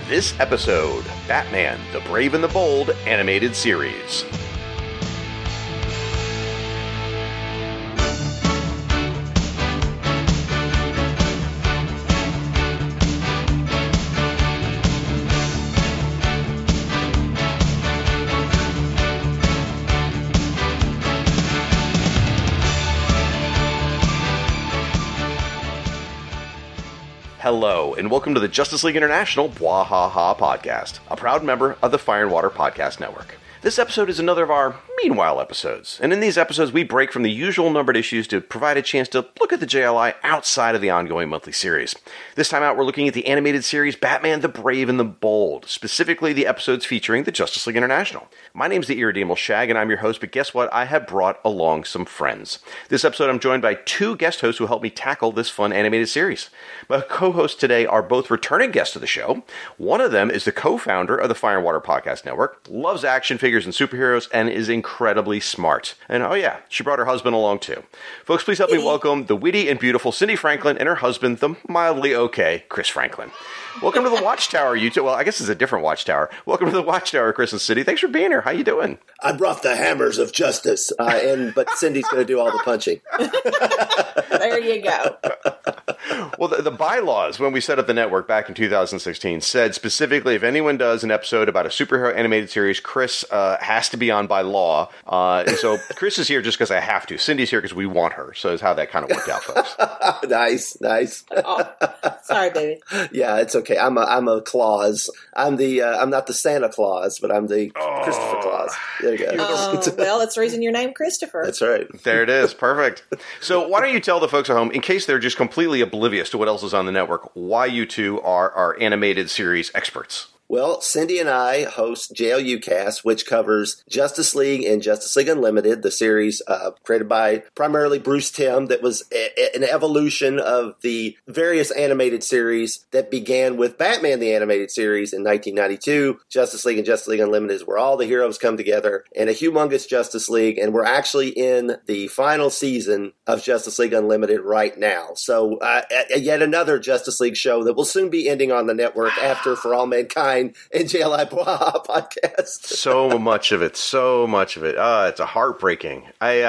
this episode, Batman, the Brave and the Bold animated series. Hello, and welcome to the Justice League International Bwahaha podcast, a proud member of the Fire and Water Podcast Network. This episode is another of our Meanwhile episodes, and in these episodes we break from the usual numbered issues to provide a chance to look at the JLI outside of the ongoing monthly series. This time out we're looking at the animated series Batman, the Brave and the Bold, specifically the episodes featuring the Justice League International. My name's the Irredeemable Shag, and I'm your host, but guess what? I have brought along some friends. This episode I'm joined by two guest hosts who help me tackle this fun animated series. My co-hosts today are both returning guests of the show. One of them is the co-founder of the Fire and Water Podcast Network, loves action figures and superheroes, and is incredibly smart. And oh yeah, she brought her husband along too. Folks, please help me welcome the witty and beautiful Cindy Franklin and her husband, the mildly okay Chris Franklin. Welcome to the Watchtower, you two. Well, I guess it's a different Watchtower. Welcome to the Watchtower, Chris and Cindy. Thanks for being here. How you doing? I brought the hammers of justice, but Cindy's going to do all the punching. There you go. Well, the bylaws when we set up the network back in 2016 said specifically if anyone does an episode about a superhero animated series, Chris has to be on by law. And so Chris is here just because I have to. Cindy's here because we want her. So that's how that kind of worked out, folks. Nice. Oh, sorry, baby. Yeah, it's okay. I'm a Claus. I'm not the Santa Claus, but I'm the Christopher Claus. There you go. Well, that's the reason your name Christopher. That's right. There it is. Perfect. So why don't you tell the folks at home, in case they're just completely oblivious to what else is on the network, why you two are our animated series experts? Well, Cindy and I host JLU Cast, which covers Justice League and Justice League Unlimited, the series created by primarily Bruce Timm that was an evolution of the various animated series that began with Batman the Animated Series in 1992. Justice League and Justice League Unlimited is where all the heroes come together in a humongous Justice League, and we're actually in the final season of Justice League Unlimited right now. So yet another Justice League show that will soon be ending on the network after For All Mankind and JLI Bwahaha podcast. So much of it. It's a heartbreaking. And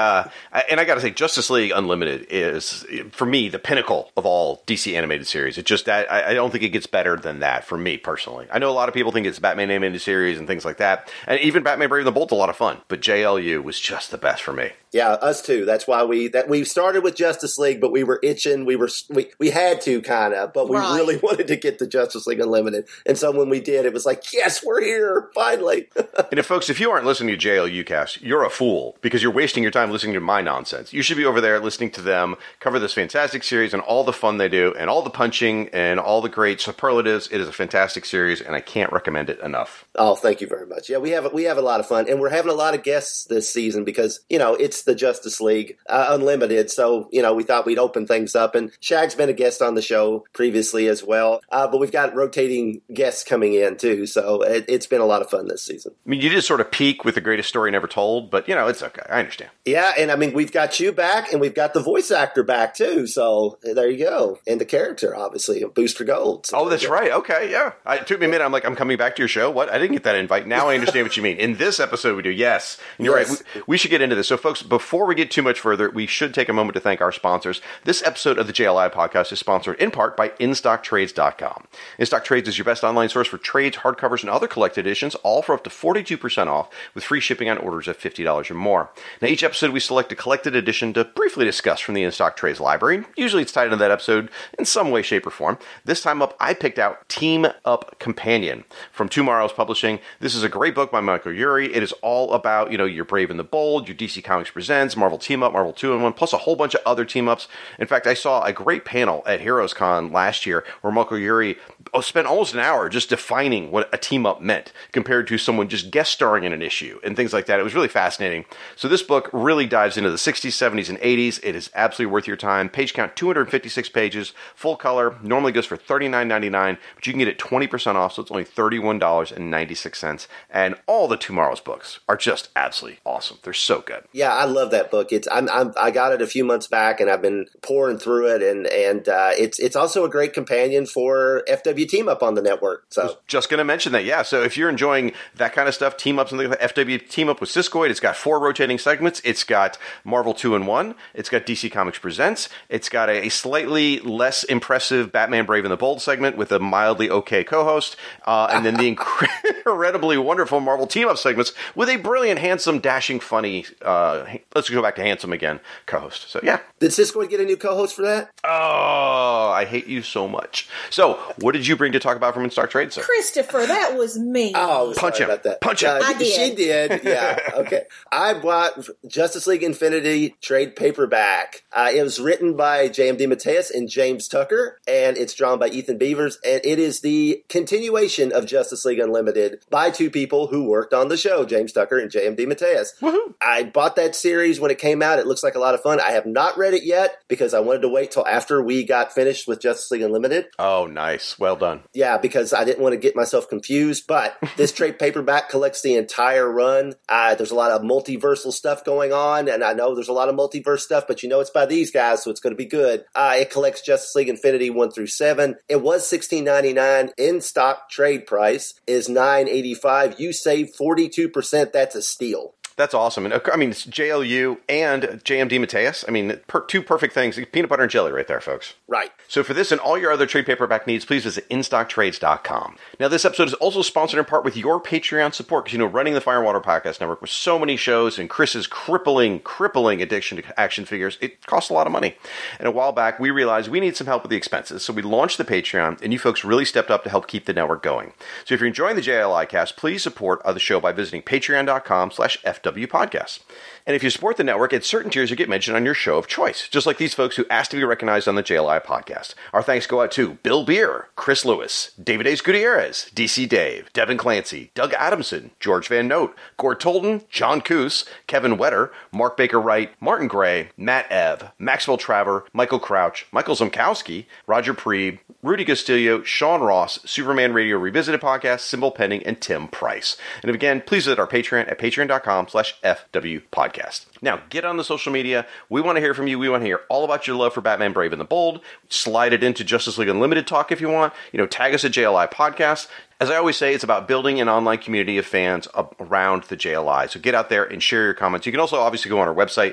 I got to say, Justice League Unlimited is, for me, the pinnacle of all DC animated series. It just that I don't think it gets better than that for me personally. I know a lot of people think it's Batman animated series and things like that, and even Batman Brave and the Bold's a lot of fun. But JLU was just the best for me. Yeah, us too. That's why we started with Justice League, but we were itching. We had to kind of, but we really wanted to get to Justice League Unlimited. And so when we did, it was like, yes, we're here finally. And if you aren't listening to JLU Cast, you're a fool because you're wasting your time listening to my nonsense. You should be over there listening to them cover this fantastic series and all the fun they do and all the punching and all the great superlatives. It is a fantastic series, and I can't recommend it enough. Oh, thank you very much. Yeah, we have a lot of fun, and we're having a lot of guests this season because it's the Justice League Unlimited, so we thought we'd open things up. And Shag's been a guest on the show previously as well, but we've got rotating guests coming in too, so it's been a lot of fun this season. I mean, you did sort of peak with the greatest story never told, but it's okay. I understand. Yeah, and I mean, we've got you back, and we've got the voice actor back too, so there you go. And the character, obviously, Booster Gold. So that's right. Okay, yeah. It took me a minute. I'm like, I'm coming back to your show? What? I didn't get that invite. Now I understand what you mean. In this episode, we do. Yes. And you're right. We should get into this. So, folks, before we get too much further, we should take a moment to thank our sponsors. This episode of the JLI podcast is sponsored in part by InStockTrades.com. InStock Trades is your best online source for trades, hardcovers, and other collected editions, all for up to 42% off with free shipping on orders of $50 or more. Now, each episode we select a collected edition to briefly discuss from the InStock Trades library. Usually it's tied into that episode in some way, shape, or form. This time up, I picked out Team Up Companion from Tomorrow's Publishing. This is a great book by Michael Urey. It is all about, your Brave and the Bold, your DC Comics Presents, Marvel Team Up, Marvel 2-in-1, plus a whole bunch of other team-ups. In fact, I saw a great panel at Heroes Con last year where Michael Urey spent almost an hour just defining what a team-up meant compared to someone just guest starring in an issue and things like that. It was really fascinating. So this book really dives into the 60s, 70s, and 80s. It is absolutely worth your time. Page count 256 pages, full color, normally goes for $39.99, but you can get it 20% off, so it's only $31.96. And all the Tomorrow's books are just absolutely awesome. They're so good. Yeah, I love that book. I got it a few months back, and I've been pouring through it, and it's also a great companion for FW Team Up on the network. So I was just going to mention that, yeah. So if you're enjoying that kind of stuff, Team Up, something like FW Team Up with Siskoid, it's got 4 rotating segments. It's got Marvel 2-in-1. It's got DC Comics Presents. It's got a slightly less impressive Batman Brave and the Bold segment with a mildly okay co-host, and then the incredibly wonderful Marvel Team Up segments with a brilliant, handsome, dashing, funny, let's go back to handsome again, co-host. So yeah. Did Siskoid get a new co-host for that? Oh, I hate you so much. So what did you bring to talk about from In Stock Trade, sir? Christopher, that was me. Oh, punch sorry him. about that. Punch him. I did. She did. Yeah. Okay. I bought Justice League Infinity trade paperback. It was written by J.M. DeMatteis and James Tucker, and it's drawn by Ethan Beavers, and it is the continuation of Justice League Unlimited by 2 people who worked on the show, James Tucker and J.M. DeMatteis. Woohoo. I bought that series when it came out. It looks like a lot of fun. I have not read it yet because I wanted to wait till after we got finished with Justice League Unlimited. Oh, nice. Well done. Yeah, because I didn't want to get myself confused, but this trade paperback collects the entire run. There's a lot of multiversal stuff going on, and I know there's a lot of multiverse stuff, but it's by these guys, so it's going to be good. It collects Justice League Infinity 1 through 7. It was $16.99. In stock trade price is $9.85. You save 42%. That's a steal. That's awesome. And I mean, it's JLU and J.M. DeMatteis. I mean, 2 perfect things. Peanut butter and jelly right there, folks. Right. So for this and all your other trade paperback needs, please visit InStockTrades.com. Now, this episode is also sponsored in part with your Patreon support, because, running the Fire and Water Podcast Network with so many shows and Chris's crippling addiction to action figures, it costs a lot of money. And a while back, we realized we need some help with the expenses, so we launched the Patreon, and you folks really stepped up to help keep the network going. So if you're enjoying the JLI cast, please support the show by visiting patreon.com/FW Podcast. And if you support the network, at certain tiers you get mentioned on your show of choice, just like these folks who asked to be recognized on the JLI podcast. Our thanks go out to Bill Beer, Chris Lewis, David Ace Gutierrez, DC Dave, Devin Clancy, Doug Adamson, George Van Note, Gord Tolton, John Coos, Kevin Wetter, Mark Baker Wright, Martin Gray, Matt Ev, Maxwell Traver, Michael Crouch, Michael Zomkowski, Roger Preeb, Rudy Castillo, Sean Ross, Superman Radio Revisited Podcast, Symbol Pending, and Tim Price. And again, please visit our Patreon at patreon.com/FW Podcast. Now, get on the social media. We want to hear from you. We want to hear all about your love for Batman Brave and the Bold. Slide it into Justice League Unlimited talk if you want. Tag us at JLI Podcast. As I always say, it's about building an online community of fans around the JLI. So get out there and share your comments. You can also obviously go on our website,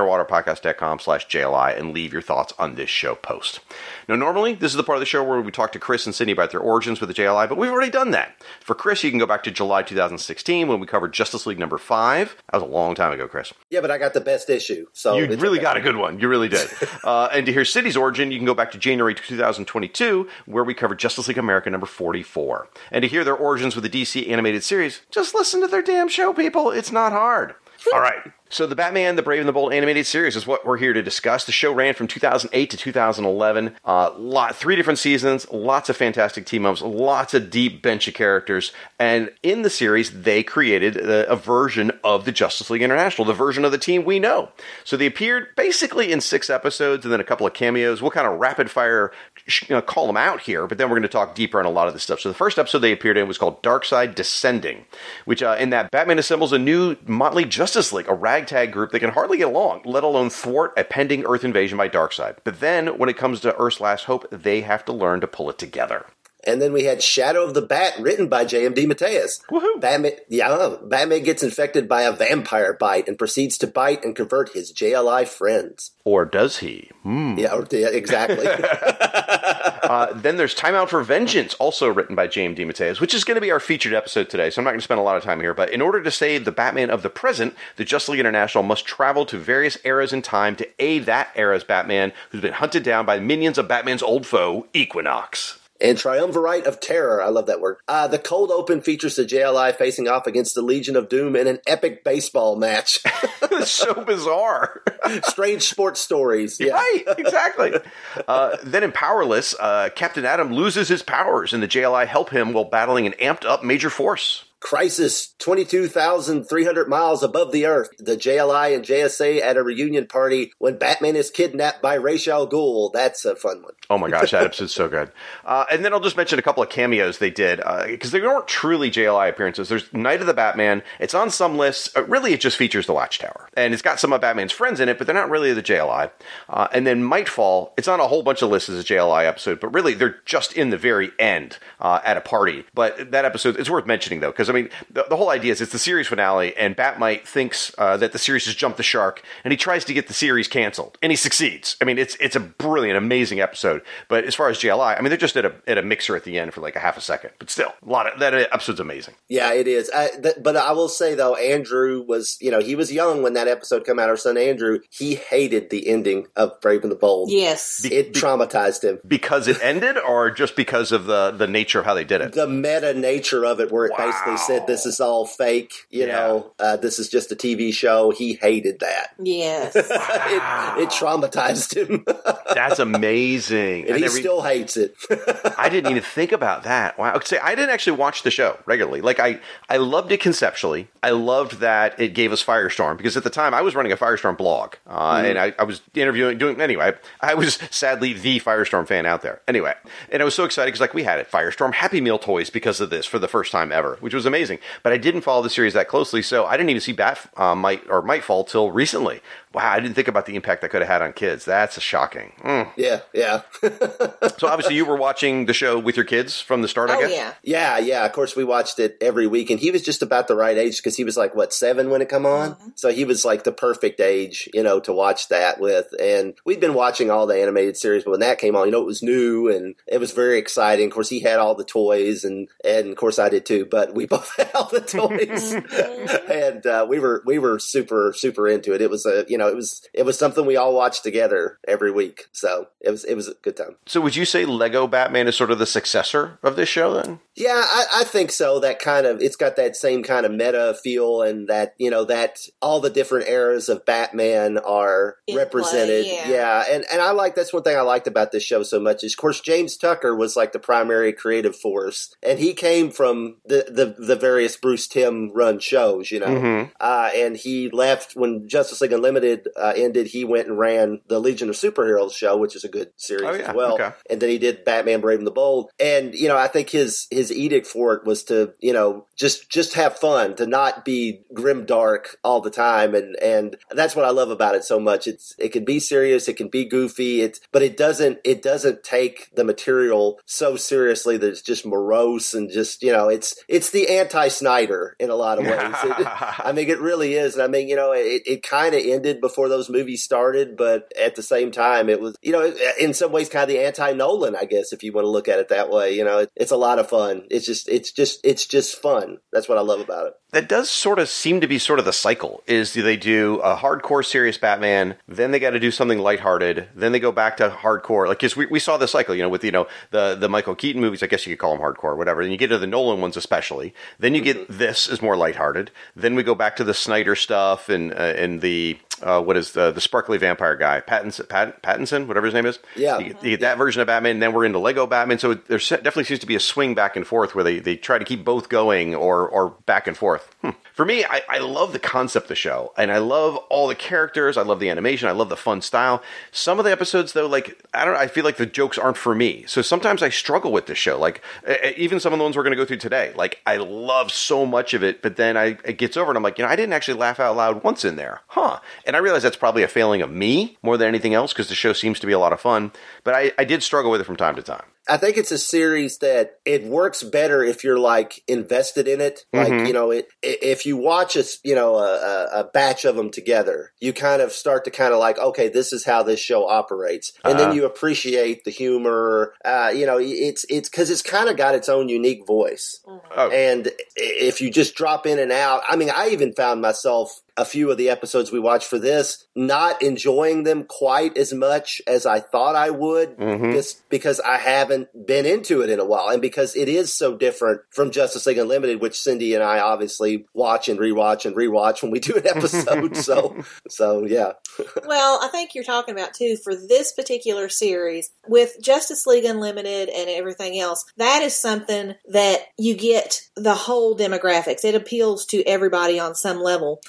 firewaterpodcast.com/JLI, and leave your thoughts on this show post. Now, normally, this is the part of the show where we talk to Chris and Cindy about their origins with the JLI, but we've already done that. For Chris, you can go back to July 2016 when we covered Justice League number 5. That was a long time ago, Chris. Yeah, but I got the best issue. So you really got a good one. You really did. And to hear Cindy's origin, you can go back to January 2022, where we covered Justice League America number 44. And to hear their origins with the DC animated series, just listen to their damn show, people. It's not hard. All right. So the Batman, the Brave and the Bold animated series is what we're here to discuss. The show ran from 2008 to 2011. 3 different seasons, lots of fantastic team-ups, lots of deep bench of characters. And in the series, they created a version of the Justice League International, the version of the team we know. So they appeared basically in 6 episodes and then a couple of cameos. We'll kind of rapid-fire call them out here, but then we're going to talk deeper on a lot of this stuff. So the first episode they appeared in was called Darkseid Descending, which in that Batman assembles a new motley Justice League, a ragtag group that can hardly get along, let alone thwart a pending Earth invasion by Darkseid. But then, when it comes to Earth's Last Hope, they have to learn to pull it together. And then we had Shadow of the Bat, written by J.M. DeMatteis. Woohoo! Batman gets infected by a vampire bite and proceeds to bite and convert his JLI friends. Or does he? Yeah, exactly. Then there's Time Out for Vengeance, also written by J.M. DeMatteis, which is going to be our featured episode today, so I'm not going to spend a lot of time here. But in order to save the Batman of the present, the Justice League International must travel to various eras in time to aid that era's Batman, who's been hunted down by minions of Batman's old foe, Equinox. And Triumvirate of Terror, I love that word. The cold open features the JLI facing off against the Legion of Doom in an epic baseball match. It's so bizarre. Strange sports stories. Yeah. Right, exactly. Then in Powerless, Captain Atom loses his powers, and the JLI help him while battling an amped-up Major Force. Crisis, 22,300 miles above the Earth. The JLI and JSA at a reunion party when Batman is kidnapped by Ra's al Ghul. That's a fun one. Oh my gosh, that episode's so good. And then I'll just mention a couple of cameos they did, because they weren't truly JLI appearances. There's Night of the Batman. It's on some lists. Really, it just features the Watchtower. And it's got some of Batman's friends in it, but they're not really the JLI. And then Mightfall, it's on a whole bunch of lists as a JLI episode, but really, they're just in the very end at a party. But that episode, it's worth mentioning, though, because, I mean, the whole idea is it's the series finale, and Batmite thinks that the series has jumped the shark, and he tries to get the series canceled. And he succeeds. I mean, it's a brilliant, amazing episode. But as far as JLI, I mean, they're just at a mixer at the end for like a half a second. But still, that episode's amazing. Yeah, it is. But I will say, though, Andrew was, he was young when that episode came out. Our son Andrew, he hated the ending of Brave and the Bold. Yes. It traumatized him. Because it ended, or just because of the nature of how they did it? The meta nature of it, where it basically said this is all fake, this is just a TV show. He hated that. Yes. It traumatized him. That's amazing. And he still hates it. I didn't even think about that. Wow. See, I didn't actually watch the show regularly. Like, I loved it conceptually. I loved that it gave us Firestorm, because at the time I was running a Firestorm blog, and I was anyway, I was sadly the Firestorm fan out there. Anyway, and I was so excited because, like, we had it, Firestorm Happy Meal toys because of this for the first time ever, which was amazing. But I didn't follow the series that closely, so I didn't even see Mightfall till recently. Wow, I didn't think about the impact that could have had on kids. That's shocking. Yeah. So obviously you were watching the show with your kids from the start, I guess? Yeah. Of course, we watched it every week, and he was just about the right age because he was like, 7 when it come on? Mm-hmm. So he was like the perfect age, to watch that with. And we'd been watching all the animated series, but when that came on, it was new, and it was very exciting. Of course, he had all the toys, and of course I did too, but we both had all the toys. And we were super, super into it. It was it was something we all watched together every week. So it was a good time. So would you say Lego Batman is sort of the successor of this show then? Yeah, I think so. That kind of, it's got that same kind of meta feel, and that, that all the different eras of Batman are represented. Yeah. And that's one thing I liked about this show so much is, of course, James Tucker was like the primary creative force, and he came from the various Bruce Timm run shows, Mm-hmm. And he left when Justice League Unlimited ended. He went and ran the Legion of Superheroes show, which is a good series as well. Okay. And then he did Batman Brave and the Bold. And, I think his edict for it was to, just have fun, to not be grim dark all the time. And that's what I love about it so much. It can be serious, it can be goofy, but it doesn't take the material so seriously that it's just morose and just, it's the anti-Snyder in a lot of ways. It really is. And it kind of ended before those movies started, but at the same time, it was, in some ways kind of the anti-Nolan, I guess, if you want to look at it that way. It's a lot of fun. It's just fun. That's what I love about it. That does sort of seem to be sort of the cycle, is do they do a hardcore serious Batman, then they got to do something lighthearted, then they go back to hardcore. Like, because we saw the cycle, with, the Michael Keaton movies, I guess you could call them hardcore, whatever. Then you get to the Nolan ones especially. Then you get this is more lighthearted. Then we go back to the Snyder stuff and the... what is the sparkly vampire guy? Pattinson, whatever his name is. Yeah. You get that version of Batman, and then we're into Lego Batman. So there definitely seems to be a swing back and forth where they try to keep both going or back and forth. For me, I love the concept of the show, and I love all the characters. I love the animation. I love the fun style. Some of the episodes, though, I feel like the jokes aren't for me. So sometimes I struggle with this show. Like, even some of the ones we're going to go through today. Like, I love so much of it, but then it gets over, and I'm like, I didn't actually laugh out loud once in there. And I realize that's probably a failing of me more than anything else, because the show seems to be a lot of fun. But I did struggle with it from time to time. I think it's a series that it works better if you're invested in it. Like, if you watch a batch of them together, you kind of start to okay, this is how this show operates. And then you appreciate the humor. It's because it's kind of got its own unique voice. Oh. And if you just drop in and out, I even found myself a few of the episodes we watched for this, not enjoying them quite as much as I thought I would, just because I haven't been into it in a while, and because it is so different from Justice League Unlimited, which Cindy and I obviously watch and rewatch when we do an episode. so yeah. Well, I think you're talking about too, for this particular series with Justice League Unlimited and everything else, that is something that you get the whole demographics. It appeals to everybody on some level.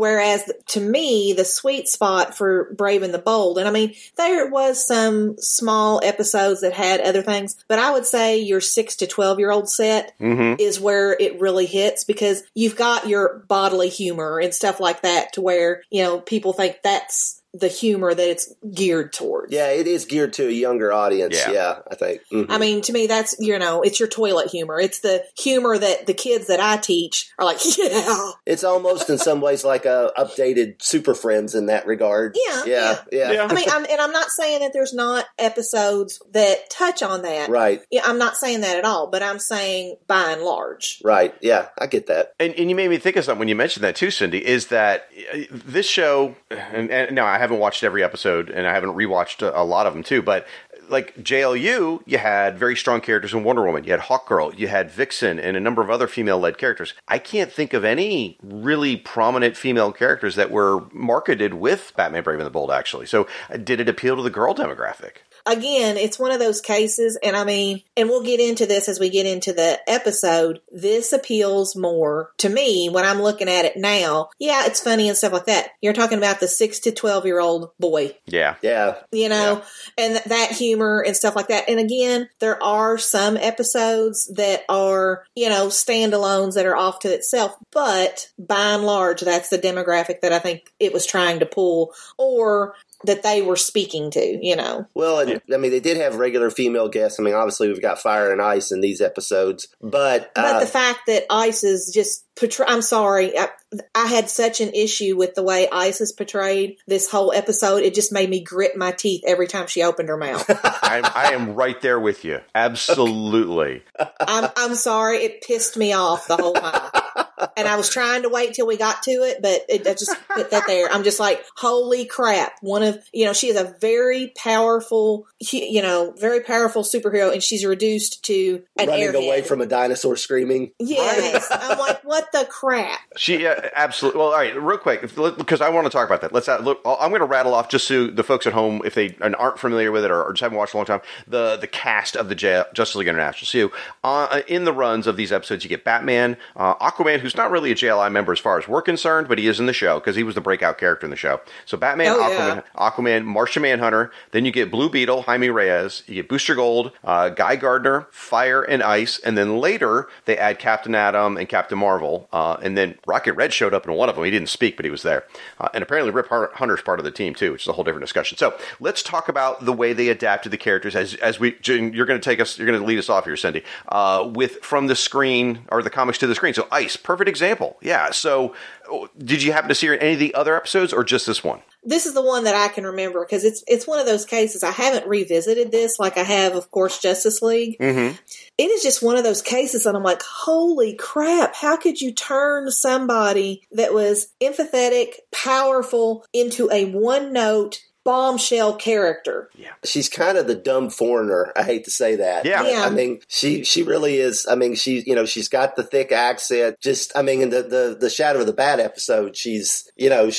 Whereas to me, the sweet spot for Brave and the Bold, and I mean, there was some small episodes that had other things, but I would say your 6 to 12-year-old set is where it really hits, because you've got your bodily humor and stuff like that to where, you know, people think that's the humor that it's geared towards. Yeah, it is geared to a younger audience. Yeah, I think. Mm-hmm. I mean, to me, that's, you know, it's your toilet humor. It's the humor that the kids that I teach are like, yeah. It's almost in some ways like a updated Super Friends in that regard. Yeah. Yeah. I mean, I'm not saying that there's not episodes that touch on that. Right. Yeah, I'm not saying that at all, but I'm saying by and large. Right. Yeah, I get that. And you made me think of something when you mentioned that too, Cindy, is that this show, and no, I haven't watched every episode, and I haven't rewatched a lot of them too, but like JLU, you had very strong characters in Wonder Woman. You had Hawkgirl, you had Vixen, and a number of other female-led characters. I can't think of any really prominent female characters that were marketed with Batman Brave and the Bold, actually. So did it appeal to the girl demographic? Again, it's one of those cases, and I mean, and we'll get into this as we get into the episode, this appeals more to me when I'm looking at it now. Yeah, it's funny and stuff like that. You're talking about the 6 to 12-year-old boy. Yeah. You know, and that humor and stuff like that. And again, there are some episodes that are, you know, standalones that are off to itself, but by and large, that's the demographic that I think it was trying to pull, or that they were speaking to, you know. Well, and, I mean, they did have regular female guests. I mean, obviously, we've got Fire and Ice in these episodes, but the fact that Ice is just I'm sorry, I had such an issue with the way Ice is portrayed this whole episode. It just made me grit my teeth every time she opened her mouth. I am right there with you. Absolutely. I'm sorry, it pissed me off the whole time. And I was trying to wait till we got to it, but I just put that there. I'm just like, holy crap. She is a very powerful, very powerful superhero, and she's reduced to an running airhead. away from a dinosaur screaming. Yes. I'm like, what the crap? She absolutely. Well, all right, real quick, because I want to talk about that. I'm going to rattle off, just so the folks at home, if they aren't familiar with it or just haven't watched a long time, the cast of the Justice League International. So in the runs of these episodes, you get Batman, Aquaman, who's not really a JLI member as far as we're concerned, but he is in the show because he was the breakout character in the show. So Batman, Aquaman, Martian Manhunter. Then you get Blue Beetle, Jaime Reyes. You get Booster Gold, Guy Gardner, Fire and Ice, and then later they add Captain Atom and Captain Marvel. And then Rocket Red showed up in one of them. He didn't speak, but he was there. And apparently Rip Hunter's part of the team too, which is a whole different discussion. So let's talk about the way they adapted the characters as we. You're going to lead us off here, Cindy, from the screen or the comics to the screen. So Ice, perfect example. Yeah. So did you happen to see any of the other episodes or just this one? This is the one that I can remember because it's one of those cases. I haven't revisited this like I have, of course, Justice League. Mm-hmm. It is just one of those cases, and I'm like, holy crap, how could you turn somebody that was empathetic, powerful, into a one-note bombshell character? Yeah. She's kind of the dumb foreigner. I hate to say that. Yeah. I mean, she really is. I mean, she's got the thick accent. Just, I mean, in the Shadow of the Bat episode, she's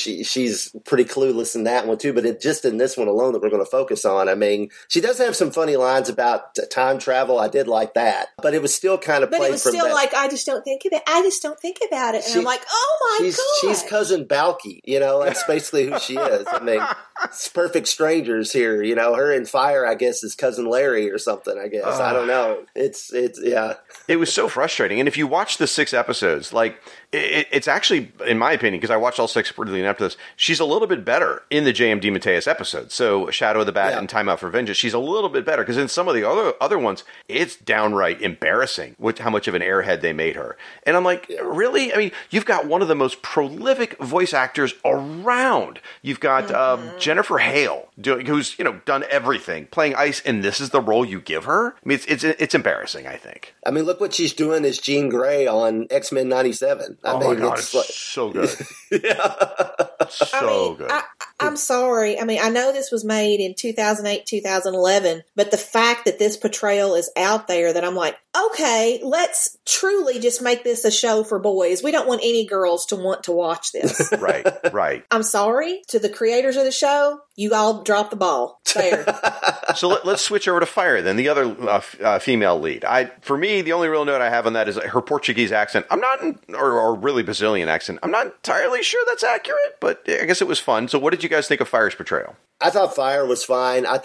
pretty clueless in that one too, but just in this one alone that we're going to focus on, I mean, she does have some funny lines about time travel. I did like that, but it was still kind of played from that. But it was still like, I just don't think about it. And I'm like, oh my God. She's Cousin Balky, that's basically who she is. I mean, it's perfect strangers here, her and Fire, I guess, is Cousin Larry or something, I guess. I don't know. It's yeah. It was so frustrating. And if you watch the 6 episodes, like, it's actually, in my opinion, because I watched all 6 leading up to this, she's a little bit better in the J.M. DeMatteis episode. So Shadow of the Bat and Time Out for Vengeance, she's a little bit better, because in some of the other ones, it's downright embarrassing with how much of an airhead they made her. And I'm like, really? I mean, you've got one of the most prolific voice actors around. You've got Jennifer Hale, who's done everything, playing Ice, and this is the role you give her? I mean, it's embarrassing, I think. I mean, look what she's doing as Jean Grey on X-Men 97. My God, it's so good. Yeah. Good. I'm sorry. I mean, I know this was made in 2008, 2011, but the fact that this portrayal is out there that I'm like, okay, let's truly just make this a show for boys. We don't want any girls to want to watch this. Right. I'm sorry to the creators of the show. You all dropped the ball there. So let's switch over to Fire then, the other female lead. For me, the only real note I have on that is her Portuguese accent. I'm not, or really Brazilian accent. I'm not entirely sure that's accurate, but I guess it was fun. So what did you guys think of Fire's portrayal? I thought Fire was fine. I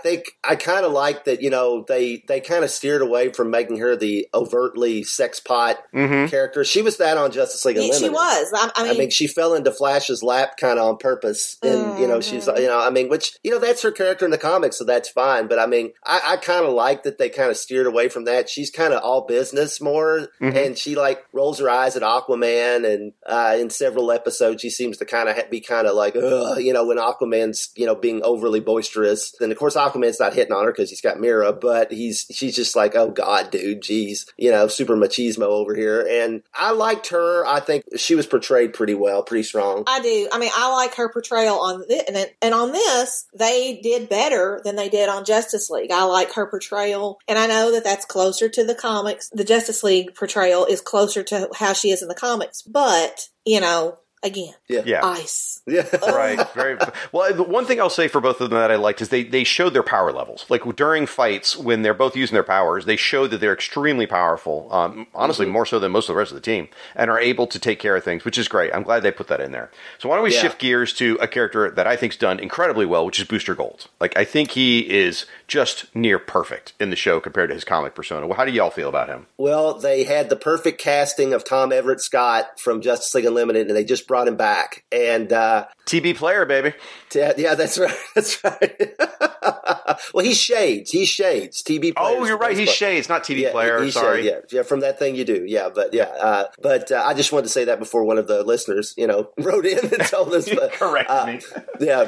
kind of like that, they kind of steered away from making her the overtly sex pot character. She was that on Justice League Unlimited. She was. I mean, she fell into Flash's lap kind of on purpose. And, she's, which, that's her character in the comics, so that's fine. But I mean, I kind of like that they kind of steered away from that. She's kind of all business more. And she rolls her eyes at Aquaman. And in several episodes, she seems to kind of be kind of like, when Aquaman's, being overly boisterous. And of course, Aquaman's not hitting on her because he's got Mira, but she's just like, oh God, dude, geez, super machismo over here. And I liked her. I think she was portrayed pretty well, pretty strong. I do. I mean, I like her portrayal on this, and on this, they did better than they did on Justice League. I like her portrayal, and I know that that's closer to the comics. The Justice League portrayal is closer to how she is in the comics, but, again, ice. Yeah. Right. Very well. The one thing I'll say for both of them that I liked is they showed their power levels. Like during fights, when they're both using their powers, they show that they're extremely powerful. Honestly, more so than most of the rest of the team, and are able to take care of things, which is great. I'm glad they put that in there. So why don't we shift gears to a character that I think's done incredibly well, which is Booster Gold. Like I think he is just near perfect in the show compared to his comic persona. Well, how do y'all feel about him? Well, they had the perfect casting of Tom Everett Scott from Justice League Unlimited, and they just brought him back. And TB player, baby. Yeah, that's right. That's right. Well, he's Shades. TB player. Oh, you're right. He's Shades, not TB player. Sorry. Shades, yeah, from that thing you do. Yeah, but I just wanted to say that before one of the listeners, wrote in and told us. Correct me. Yeah,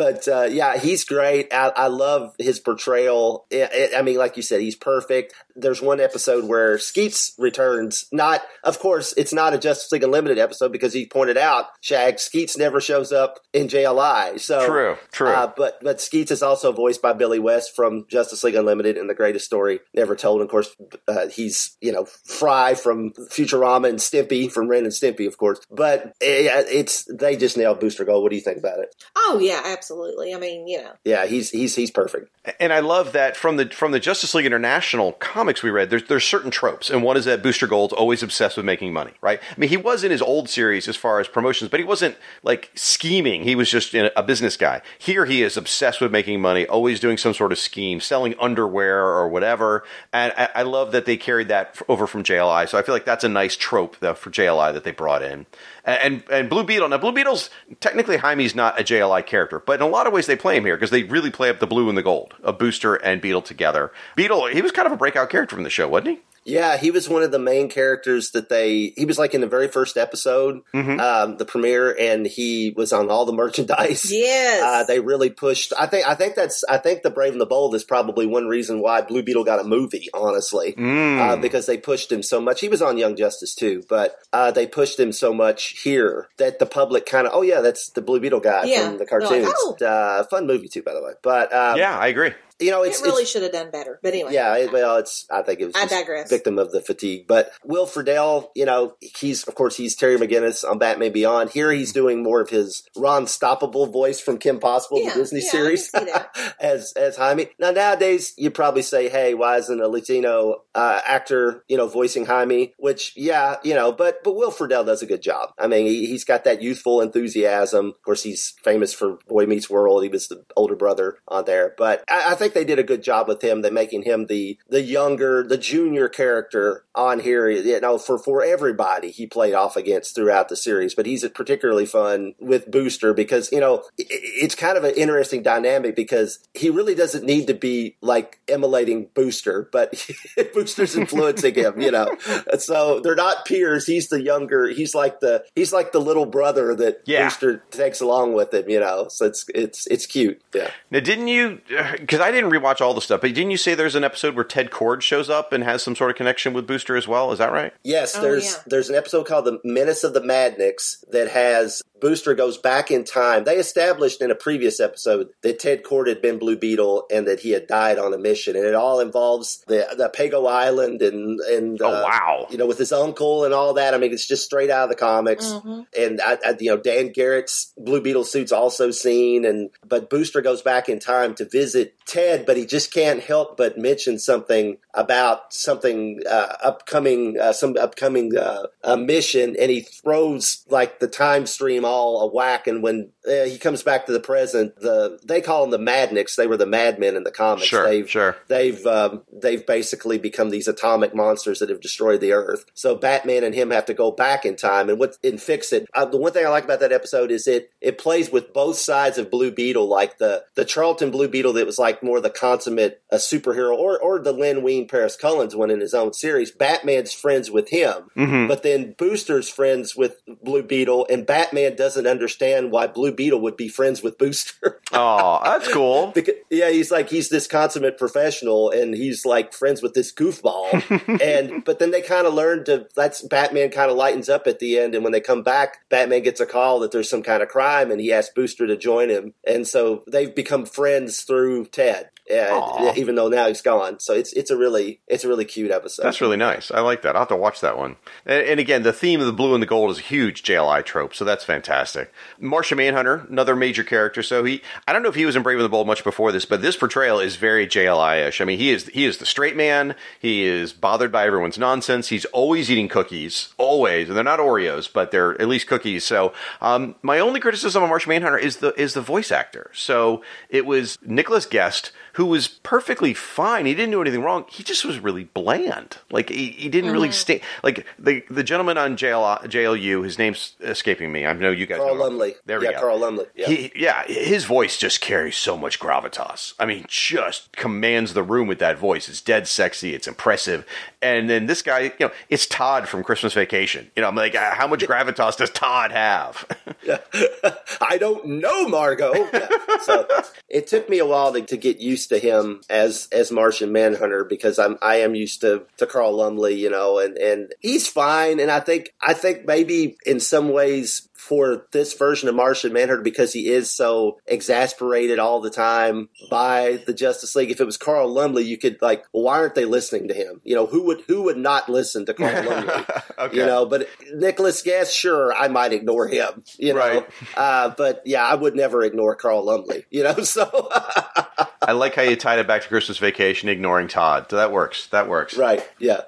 but he's great. I love his portrayal. I mean, like you said, he's perfect. There's one episode where Skeets returns. Of course, it's not a Justice League Unlimited episode because he pointed out, Shag, Skeets never shows up in JLI. So true. But Skeets is also voiced by Billy West from Justice League Unlimited and The Greatest Story Never Told. And of course, he's Fry from Futurama and Stimpy from Ren and Stimpy, of course. But they just nailed Booster Gold. What do you think about it? Oh yeah, absolutely. I mean, Yeah, he's perfect. And I love that from the Justice League International comics we read, there's certain tropes, and one is that Booster Gold's always obsessed with making money, right? I mean, he was in his old series as far as promotions, but he wasn't like scheming. He was just a business guy. Here he is obsessed with making money, always doing some sort of scheme, selling underwear or whatever. And I love that they carried that over from JLI. So I feel like that's a nice trope for JLI that they brought in. And Blue Beetle. Now, Blue Beetle's technically Jaime's not a JLI character, but in a lot of ways they play him here because they really play up the blue and the gold of Booster and Beetle together. Beetle, he was kind of a breakout character from the show, wasn't he? Yeah, he was one of the main characters that he was like in the very first episode, the premiere, and he was on all the merchandise. Yes. They really pushed. I think the Brave and the Bold is probably one reason why Blue Beetle got a movie, honestly, because they pushed him so much. He was on Young Justice too, but they pushed him so much here that the public kind of, that's the Blue Beetle guy from the cartoons. Like, fun movie too, by the way. But I agree. It really should have done better. But anyway. Yeah, I think it was just digress. Victim of the fatigue. But Will Friedle, he's Terry McGinnis on Batman Beyond. Here he's doing more of his Ron Stoppable voice from Kim Possible, the Disney series, as Jaime. Now, nowadays, you probably say, hey, why isn't a Latino actor, voicing Jaime? Which, but Will Friedle does a good job. I mean, he's got that youthful enthusiasm. Of course, he's famous for Boy Meets World. He was the older brother on there. But I think they did a good job with him. They're making him the younger, the junior character on here. For everybody he played off against throughout the series. But he's particularly fun with Booster because it's kind of an interesting dynamic because he really doesn't need to be like emulating Booster, but Booster's influencing him. So they're not peers. He's the younger. He's like the little brother that Booster takes along with him. So it's cute. Yeah. Now, didn't you? Because I didn't rewatch all the stuff, but didn't you say there's an episode where Ted Kord shows up and has some sort of connection with Booster as well? Is that right? Yes, there's an episode called The Menace of the Madniks that has Booster goes back in time. They established in a previous episode that Ted Kord had been Blue Beetle and that he had died on a mission, and it all involves the Pago Island and wow, with his uncle and all that. I mean, it's just straight out of the comics. Mm-hmm. And Dan Garrett's Blue Beetle suit's also seen, but Booster goes back in time to visit Ted, but he just can't help but mention something about something upcoming mission, and he throws like the time stream all a whack. And when he comes back to the present, they call them the Madniks. They were the madmen in the comics. Sure. They've basically become these atomic monsters that have destroyed the Earth. So Batman and him have to go back in time and fix it. The one thing I like about that episode is it plays with both sides of Blue Beetle, like the Charlton Blue Beetle that was like more the consummate superhero, or the Len Wein Paris Cullins one in his own series. Batman's friends with him, but then Booster's friends with Blue Beetle, and Batman doesn't understand why Blue Beetle would be friends with Booster. Oh, that's cool. Because, he's this consummate professional, and he's like friends with this goofball. But then they kind of learn Batman kind of lightens up at the end, and when they come back, Batman gets a call that there's some kind of crime, and he asks Booster to join him, and so they've become friends through Ted. Even though now he's gone. So it's a really cute episode. That's really nice. I like that. I'll have to watch that one. And again, the theme of the blue and the gold is a huge JLI trope, so that's fantastic. Martian Manhunter, another major character. So I don't know if he was in Brave and the Bold much before this, but this portrayal is very JLI-ish. I mean, he is the straight man. He is bothered by everyone's nonsense. He's always eating cookies. Always. And they're not Oreos, but they're at least cookies. So my only criticism of Martian Manhunter is the voice actor. So it was Nicholas Guest, who was perfectly fine. He didn't do anything wrong. He just was really bland. Like, he didn't really stay. Like, the gentleman on JLU, his name's escaping me. I know you guys Carl know. Lumbly. There we go. Carl Lumbly. Yeah. His voice just carries so much gravitas. I mean, just commands the room with that voice. It's dead sexy. It's impressive. And then this guy, it's Todd from Christmas Vacation. I'm like, how much gravitas does Todd have? I don't know, Margot. Yeah. So it took me a while to get used to him as Martian Manhunter, because I am used to Carl Lumbly, and he's fine. And I think maybe in some ways for this version of Martian Manhunter, because he is so exasperated all the time by the Justice League, if it was Carl Lumbly, you could why aren't they listening to him? Who would not listen to Carl Lumbly? Okay. But Nicholas Guest, sure, I might ignore him, Right. But yeah, I would never ignore Carl Lumbly, so. I like how you tied it back to Christmas Vacation, ignoring Todd. So that works. Right, yeah.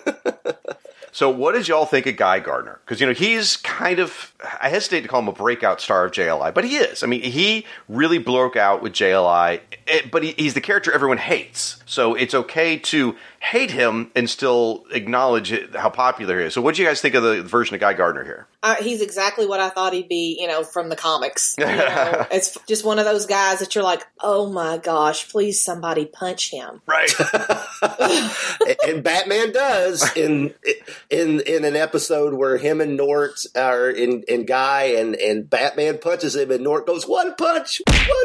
So what did y'all think of Guy Gardner? Because, he's kind of, I hesitate to call him a breakout star of JLI, but he is. I mean, he really broke out with JLI, but he's the character everyone hates. So it's okay to hate him and still acknowledge how popular he is. So what do you guys think of the version of Guy Gardner here? He's exactly what I thought he'd be, from the comics. It's just one of those guys that you're like, oh my gosh, please somebody punch him. Right. And Batman does in an episode where him and Nort are in Guy, and Batman punches him, and Nort goes, one punch.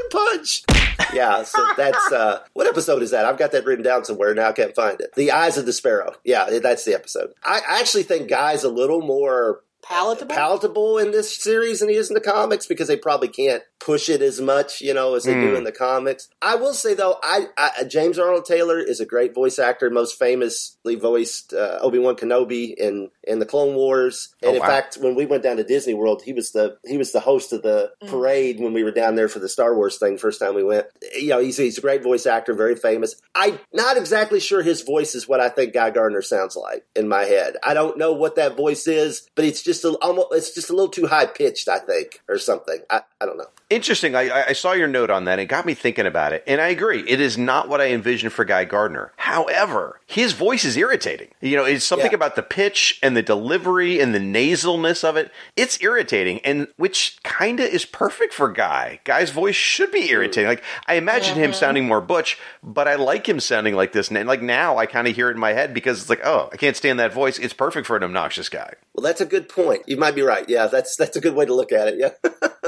Yeah, so that's what episode is that? I've got that written down somewhere now. I can't find it. The Eyes of the Sparrow. Yeah, that's the episode. I actually think Guy's a little more palatable in this series than he is in the comics, because they probably can't push it as much, as they do in the comics. I will say, though, James Arnold Taylor is a great voice actor, most famously voiced Obi-Wan Kenobi in the Clone Wars. And in fact, when we went down to Disney World, he was the host of the parade when we were down there for the Star Wars thing first time we went. He's a great voice actor, very famous. I'm not exactly sure his voice is what I think Guy Gardner sounds like in my head. I don't know what that voice is, but it's just a little too high pitched, I think, or something. I don't know. Interesting. I saw your note on that. It got me thinking about it. And I agree. It is not what I envisioned for Guy Gardner. However, his voice is irritating. It's something about the pitch and the delivery and the nasalness of it. It's irritating, and which kind of is perfect for Guy. Guy's voice should be irritating. Like, I imagine him sounding more butch, but I like him sounding like this. And like now I kind of hear it in my head, because it's like, oh, I can't stand that voice. It's perfect for an obnoxious guy. Well, that's a good point. You might be right. Yeah, that's a good way to look at it. Yeah.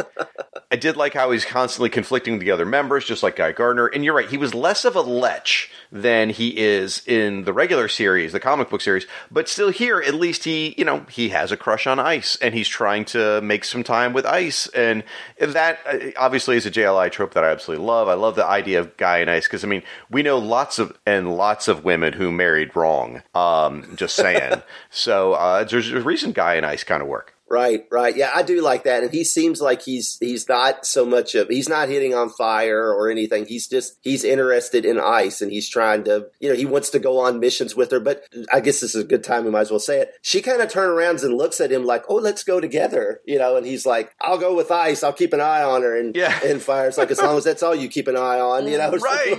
I did like how he's constantly conflicting with the other members, just like Guy Gardner. And you're right, he was less of a lech than he is in the regular series, the comic book series. But still here, at least he has a crush on Ice, and he's trying to make some time with Ice. And that, obviously, is a JLI trope that I absolutely love. I love the idea of Guy and Ice, because, I mean, we know lots of women who married wrong. Just saying. So there's a reason Guy and Ice kind of work. Right. Yeah, I do like that. And he seems like he's not so much he's not hitting on fire or anything. He's interested in Ice, and he's trying to, he wants to go on missions with her. But I guess this is a good time, we might as well say it. She kind of turns around and looks at him like, oh, let's go together, and he's like, I'll go with Ice. I'll keep an eye on her. And Fire's like, as long as that's all you keep an eye on, Right.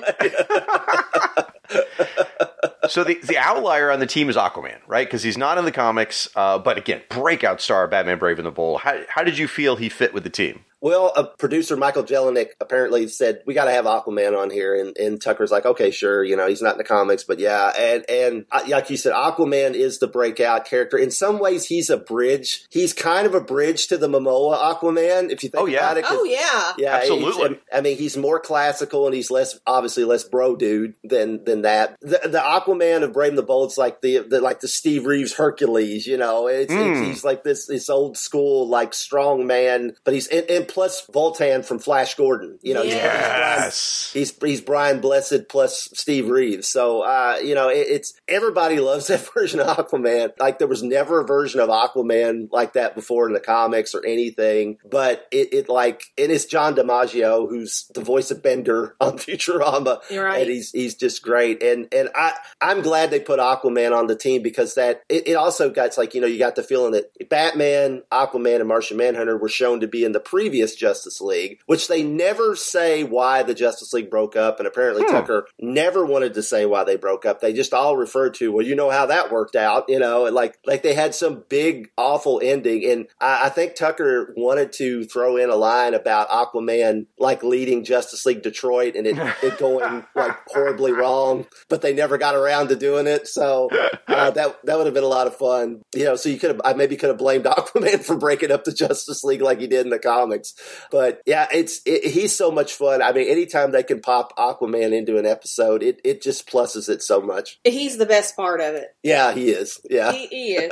So the outlier on the team is Aquaman, right? Because he's not in the comics, but again, breakout star, Batman Brave and the Bold. How did you feel he fit with the team? Well, producer Michael Jelenic apparently said, we got to have Aquaman on here. And Tucker's like, okay, sure. He's not in the comics, but yeah. And like you said, Aquaman is the breakout character. In some ways, he's a bridge. He's kind of a bridge to the Momoa Aquaman, if you think about it. Oh, yeah. Yeah, absolutely. He's more classical, and he's obviously less bro dude than that. The Aquaman of Brave and the Bold's like the Steve Reeves Hercules, he's like this old school, like strong man, but he's, and plus Voltan from Flash Gordon. Yes. He's Brian Blessed plus Steve Reeves. So, it's everybody loves that version of Aquaman. Like, there was never a version of Aquaman like that before in the comics or anything. But it is John DiMaggio, who's the voice of Bender on Futurama. You're right. And he's just great. And I'm glad they put Aquaman on the team, because it also got, you got the feeling that Batman, Aquaman, and Martian Manhunter were shown to be in the previous Justice League, which they never say why the Justice League broke up, and apparently Tucker never wanted to say why they broke up. They just all referred to, well, how that worked out, and like they had some big awful ending. And I think Tucker wanted to throw in a line about Aquaman like leading Justice League Detroit and it going like horribly wrong, but they never got around to doing it. So that would have been a lot of fun, so you could have blamed Aquaman for breaking up the Justice League like he did in the comics. But yeah, he's so much fun. I mean, anytime they can pop Aquaman into an episode, it just pluses it so much. He's the best part of it. Yeah, he is. Yeah, he is.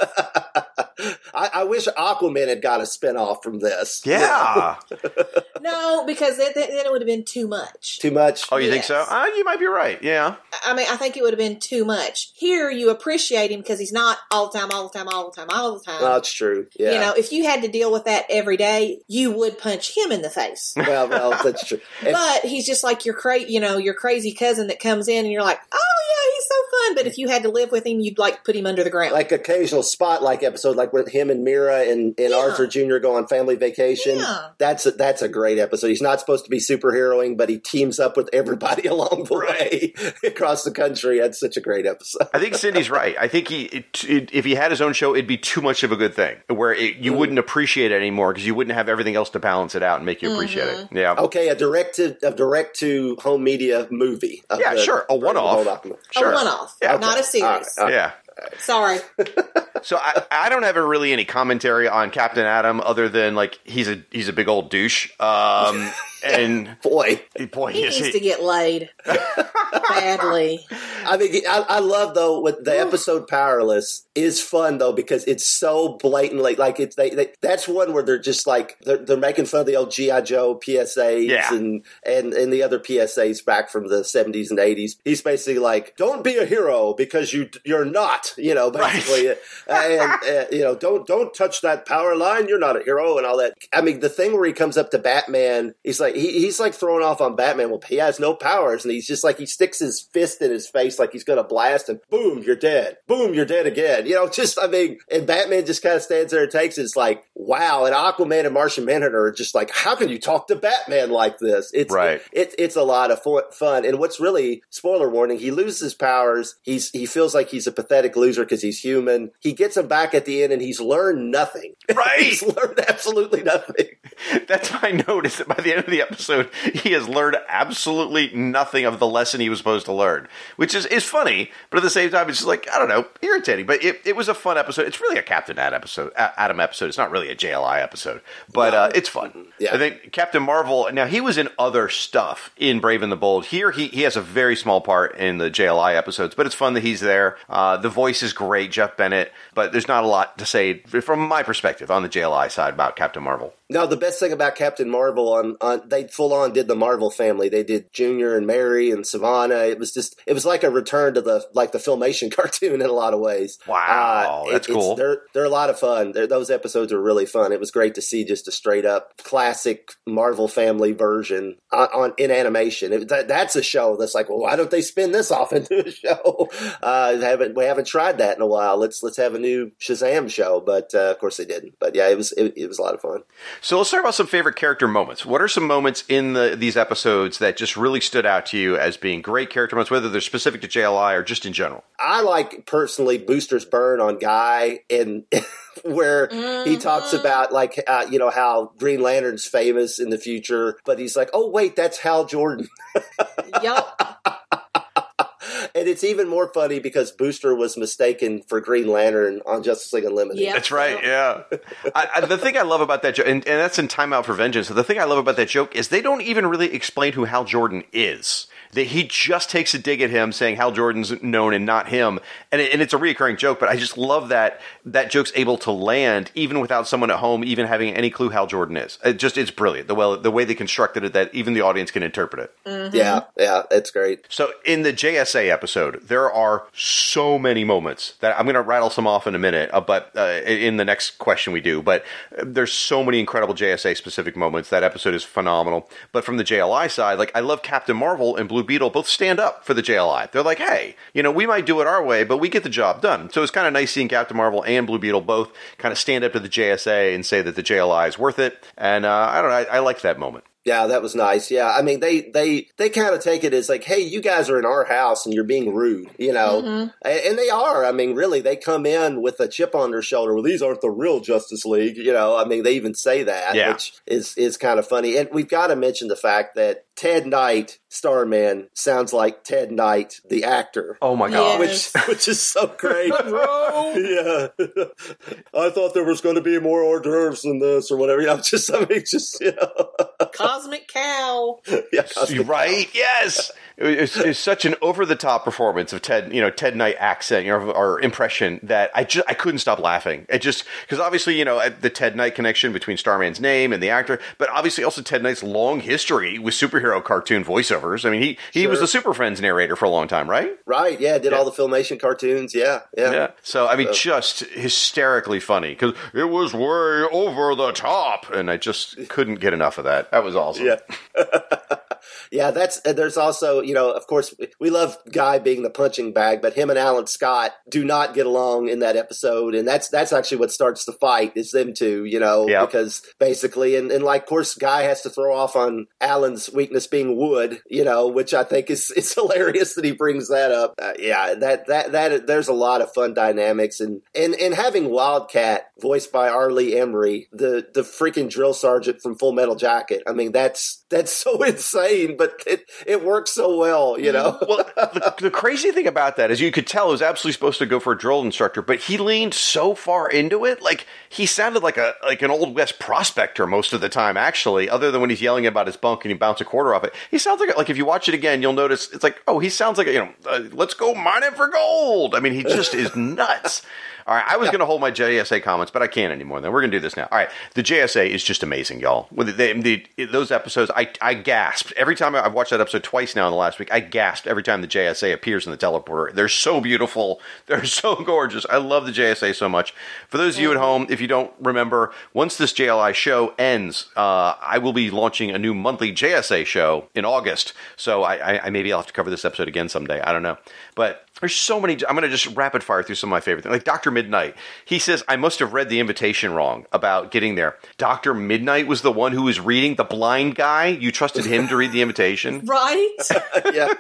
I wish Aquaman had got a spinoff from this. Yeah. No, because then it would have been too much. Too much? Oh, you think so? You might be right. Yeah. I mean, I think it would have been too much. Here, you appreciate him because he's not all the time. Oh, that's true. Yeah. If you had to deal with that every day, you would punch him in the face. Well, that's true. But he's just like your crazy cousin that comes in and you're like, oh yeah, he's so fun. But if you had to live with him, you'd like put him under the ground. Like occasional spotlight episode, like with him and Mira and Arthur Jr. go on family vacation. Yeah. That's a great episode. He's not supposed to be superheroing, but he teams up with everybody along the way across the country. That's such a great episode. I think Cindy's right. I think if he had his own show, it'd be too much of a good thing where you wouldn't appreciate it anymore because you wouldn't have everything else to balance it out and make you appreciate it. Yeah. Okay, a direct to home media movie. Sure. A one-off. Sure. A one-off. Yeah. Not a series. Yeah. Sorry. So I don't have really any commentary on Captain Atom other than like he's a big old douche. And boy, he needs to get laid badly. I mean, I love though what the episode Powerless is fun though because it's so blatantly like it's that's one where they're just like they're making fun of the old G.I. Joe PSAs and the other PSAs back from the 70s and 80s. He's basically like, don't be a hero because you're not, basically, and don't touch that power line. You're not a hero and all that. I mean, the thing where he comes up to Batman, he's like. He's like throwing off on Batman. Well, he has no powers, and he's just like he sticks his fist in his face like he's going to blast, and boom, you're dead. Boom, you're dead again. And Batman just kind of stands there and takes it. It's like, wow. And Aquaman and Martian Manhunter are just like, how can you talk to Batman like this? It's a lot of fun. And what's really, spoiler warning, he loses his powers. He feels like he's a pathetic loser because he's human. He gets them back at the end, and he's learned nothing. Right. He's learned absolutely nothing. That's my note. Is that by the end of the episode, he has learned absolutely nothing of the lesson he was supposed to learn, which is funny, but at the same time, it's just like, I don't know, irritating. But it was a fun episode. It's really a Captain Adam episode. It's not really a JLI episode, but it's fun. Yeah. I think Captain Marvel, now he was in other stuff in Brave and the Bold. Here he has a very small part in the JLI episodes, but it's fun that he's there. The voice is great, Jeff Bennett, but there's not a lot to say from my perspective on the JLI side about Captain Marvel. No, the best thing about Captain Marvel they full on did the Marvel family. They did Junior and Mary and Savannah. It was like a return to the Filmation cartoon in a lot of ways. Wow, that's cool. They're a lot of fun. Those episodes are really fun. It was great to see just a straight up classic Marvel family version in animation. That's a show that's like, well, why don't they spin this off into a show? We haven't tried that in a while. Let's have a new Shazam show, but of course they didn't. But yeah, it was a lot of fun. So let's talk about some favorite character moments. What are some moments in these episodes that just really stood out to you as being great character moments, whether they're specific to JLI or just in general? I like, personally, Booster's burn on Guy, and where he talks about, how Green Lantern's famous in the future, but he's like, oh, wait, that's Hal Jordan. Yup. And it's even more funny because Booster was mistaken for Green Lantern on Justice League Unlimited. Yep. That's right, yeah. The thing I love about that joke, and that's in Time Out for Vengeance, so the thing I love about that joke is they don't even really explain who Hal Jordan is. That he just takes a dig at him, saying Hal Jordan's known and not him, and it's a reoccurring joke. But I just love that joke's able to land even without someone at home even having any clue Hal Jordan is. It's brilliant the way they constructed it that even the audience can interpret it. Mm-hmm. Yeah, it's great. So in the JSA episode, there are so many moments that I'm going to rattle some off in a minute, but in the next question we do. But there's so many incredible JSA specific moments. That episode is phenomenal. But from the JLI side, I love Captain Marvel and Blue Beetle both stand up for the JLI. They're like, hey, we might do it our way, but we get the job done. So it's kind of nice seeing Captain Marvel and Blue Beetle both kind of stand up to the JSA and say that the JLI is worth it. And I don't know, I like that moment. Yeah, that was nice. Yeah, I mean, they kind of take it as like, hey, you guys are in our house and you're being rude, Mm-hmm. And they are. I mean, really, they come in with a chip on their shoulder. Well, these aren't the real Justice League, I mean, they even say that, which is kind of funny. And we've got to mention the fact that Ted Knight, Starman, sounds like Ted Knight, the actor. Oh my God. Yes. Which is so great. Yeah. I thought there was going to be more hors d'oeuvres than this or whatever. Just something Cosmic Cow. Yeah, Cosmic right? Cow. Yes. It's such an over-the-top performance of Ted Knight accent, or impression that I couldn't stop laughing. It just, because obviously, the Ted Knight connection between Starman's name and the actor, but obviously also Ted Knight's long history with superhero cartoon voiceovers. I mean, he was the Super Friends narrator for a long time, right? Right, yeah, did all the Filmation cartoons, yeah. So, I mean, just hysterically funny, because it was way over the top, and I just couldn't get enough of that. That was awesome. Yeah. Yeah, there's also, of course, we love Guy being the punching bag, but him and Alan Scott do not get along in that episode, and that's actually what starts the fight, is them two, because basically, and of course, Guy has to throw off on Alan's weakness being wood, which I think is hilarious that he brings that up. That there's a lot of fun dynamics, and having Wildcat voiced by Arlie Emery, the freaking drill sergeant from Full Metal Jacket. I mean, that's so insane, but it works so well, Well, the crazy thing about that is you could tell he was absolutely supposed to go for a drill instructor, but he leaned so far into it. Like, he sounded like an Old West prospector most of the time, actually, other than when he's yelling about his bunk and he bounce a quarter off it. He sounds like if you watch it again, you'll notice it's like, oh, he sounds like, let's go mine it for gold. I mean, he just is nuts. All right, I was going to hold my JSA comments, but I can't anymore. Then we're going to do this now. All right, the JSA is just amazing, y'all. Those episodes, I gasped every time. I've watched that episode twice now in the last week. I gasped every time the JSA appears in the teleporter. They're so beautiful. They're so gorgeous. I love the JSA so much. For those of you at home, if you don't remember, once this JLI show ends, I will be launching a new monthly JSA show in August. So I maybe I'll have to cover this episode again someday. I don't know. But there's so many. I'm going to just rapid fire through some of my favorite things. Like Dr. Midnight. He says, I must have read the invitation wrong about getting there. Dr. Midnight was the one who was reading, the blind guy. You trusted him to read the invitation? Right? Yeah.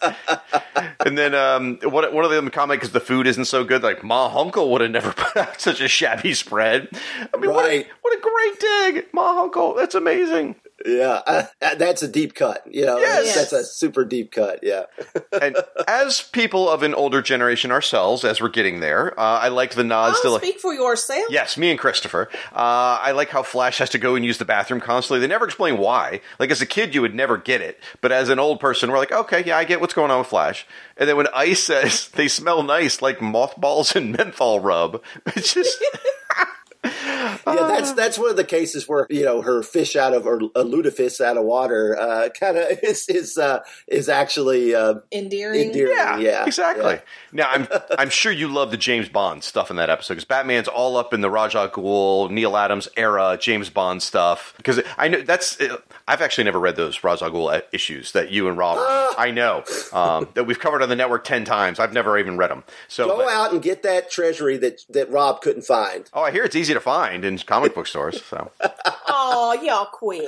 And then one of them comment, because the food isn't so good, like, Ma Hunkel would have never put out such a shabby spread. I mean, right. what a great dig. Ma Hunkel, that's amazing. Yeah, that's a deep cut. Yes. That's a super deep cut. Yeah. And as people of an older generation ourselves, as we're getting there, I like the nods to Speak for yourself. Yes, me and Christopher. I like how Flash has to go and use the bathroom constantly. They never explain why. Like, as a kid, you would never get it. But as an old person, we're like, okay, yeah, I get what's going on with Flash. And then when Ice says they smell nice like mothballs and menthol rub, it's just... Yeah, that's one of the cases where her fish out of, or a lutefisk out of water, kind of is actually endearing. Yeah, exactly. Yeah. Now I'm sure you love the James Bond stuff in that episode, because Batman's all up in the Ra's al Ghul, Neil Adams era James Bond stuff. Because I know I've actually never read those Ra's al Ghul issues that you and Rob. I know that we've covered on the network 10 times. I've never even read them. So go out and get that treasury that Rob couldn't find. Oh, I hear it's easy to find in comic book stores. So. Oh, y'all quit.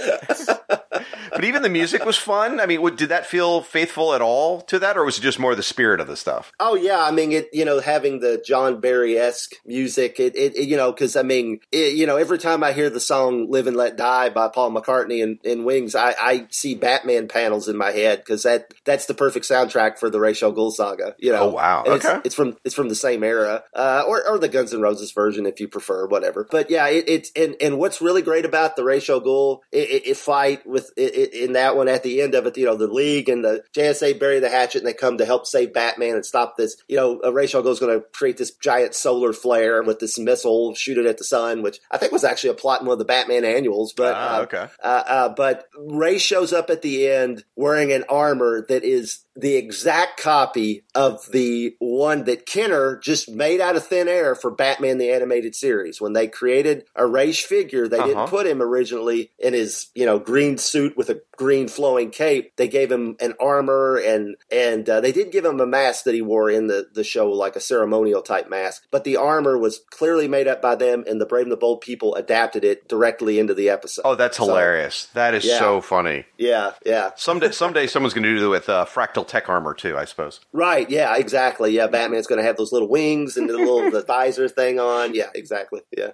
But even the music was fun. I mean, did that feel faithful at all to that, or was it just more the spirit of the stuff? Oh yeah, I mean, having the John Barry-esque music, because I mean, every time I hear the song "Live and Let Die" by Paul McCartney and Wings, I see Batman panels in my head, because that's the perfect soundtrack for the Ra's al Ghul saga. Oh wow, and okay, it's from the same era, or the Guns N' Roses version if you prefer, whatever. But yeah, it's what's really great about the Ra's al Ghul fight with in that one, at the end of it, the League and the JSA bury the hatchet and they come to help save Batman and stop this. Ra's al Ghul is going to create this giant solar flare with this missile, shoot it at the sun, which I think was actually a plot in one of the Batman annuals. But okay. But Ray shows up at the end wearing an armor that is the exact copy of the one that Kenner just made out of thin air for Batman the Animated Series. When they created a Ra's figure, they didn't put him originally in his green suit with a green flowing cape. They gave him an armor and they did give him a mask that he wore in the show, like a ceremonial type mask. But the armor was clearly made up by them, and the Brave and the Bold people adapted it directly into the episode. Oh, that's hilarious. That is so funny. Yeah. Someday someone's going to do it with fractal tech armor too, I suppose. Right, yeah, exactly. Yeah, Batman's going to have those little wings and the visor thing on. Yeah, exactly. Yeah.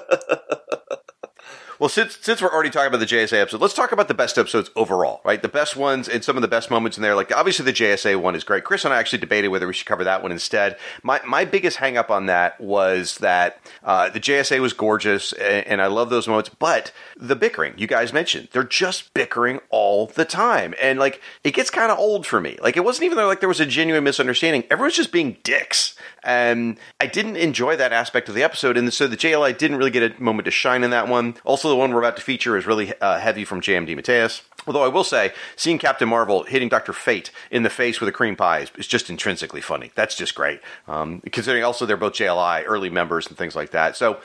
Well, since we're already talking about the JSA episode, let's talk about the best episodes overall, right? The best ones and some of the best moments in there. Like, obviously, the JSA one is great. Chris and I actually debated whether we should cover that one instead. My biggest hang-up on that was that the JSA was gorgeous, and I love those moments. But the bickering, you guys mentioned, they're just bickering all the time. And, like, it gets kind of old for me. Like, it wasn't even like there was a genuine misunderstanding. Everyone's just being dicks. And I didn't enjoy that aspect of the episode. And so the JLI didn't really get a moment to shine in that one. Also, the one we're about to feature is really heavy from J.M. DeMatteis. Although I will say, seeing Captain Marvel hitting Dr. Fate in the face with a cream pie is just intrinsically funny. That's just great. Considering also they're both JLI, early members and things like that. So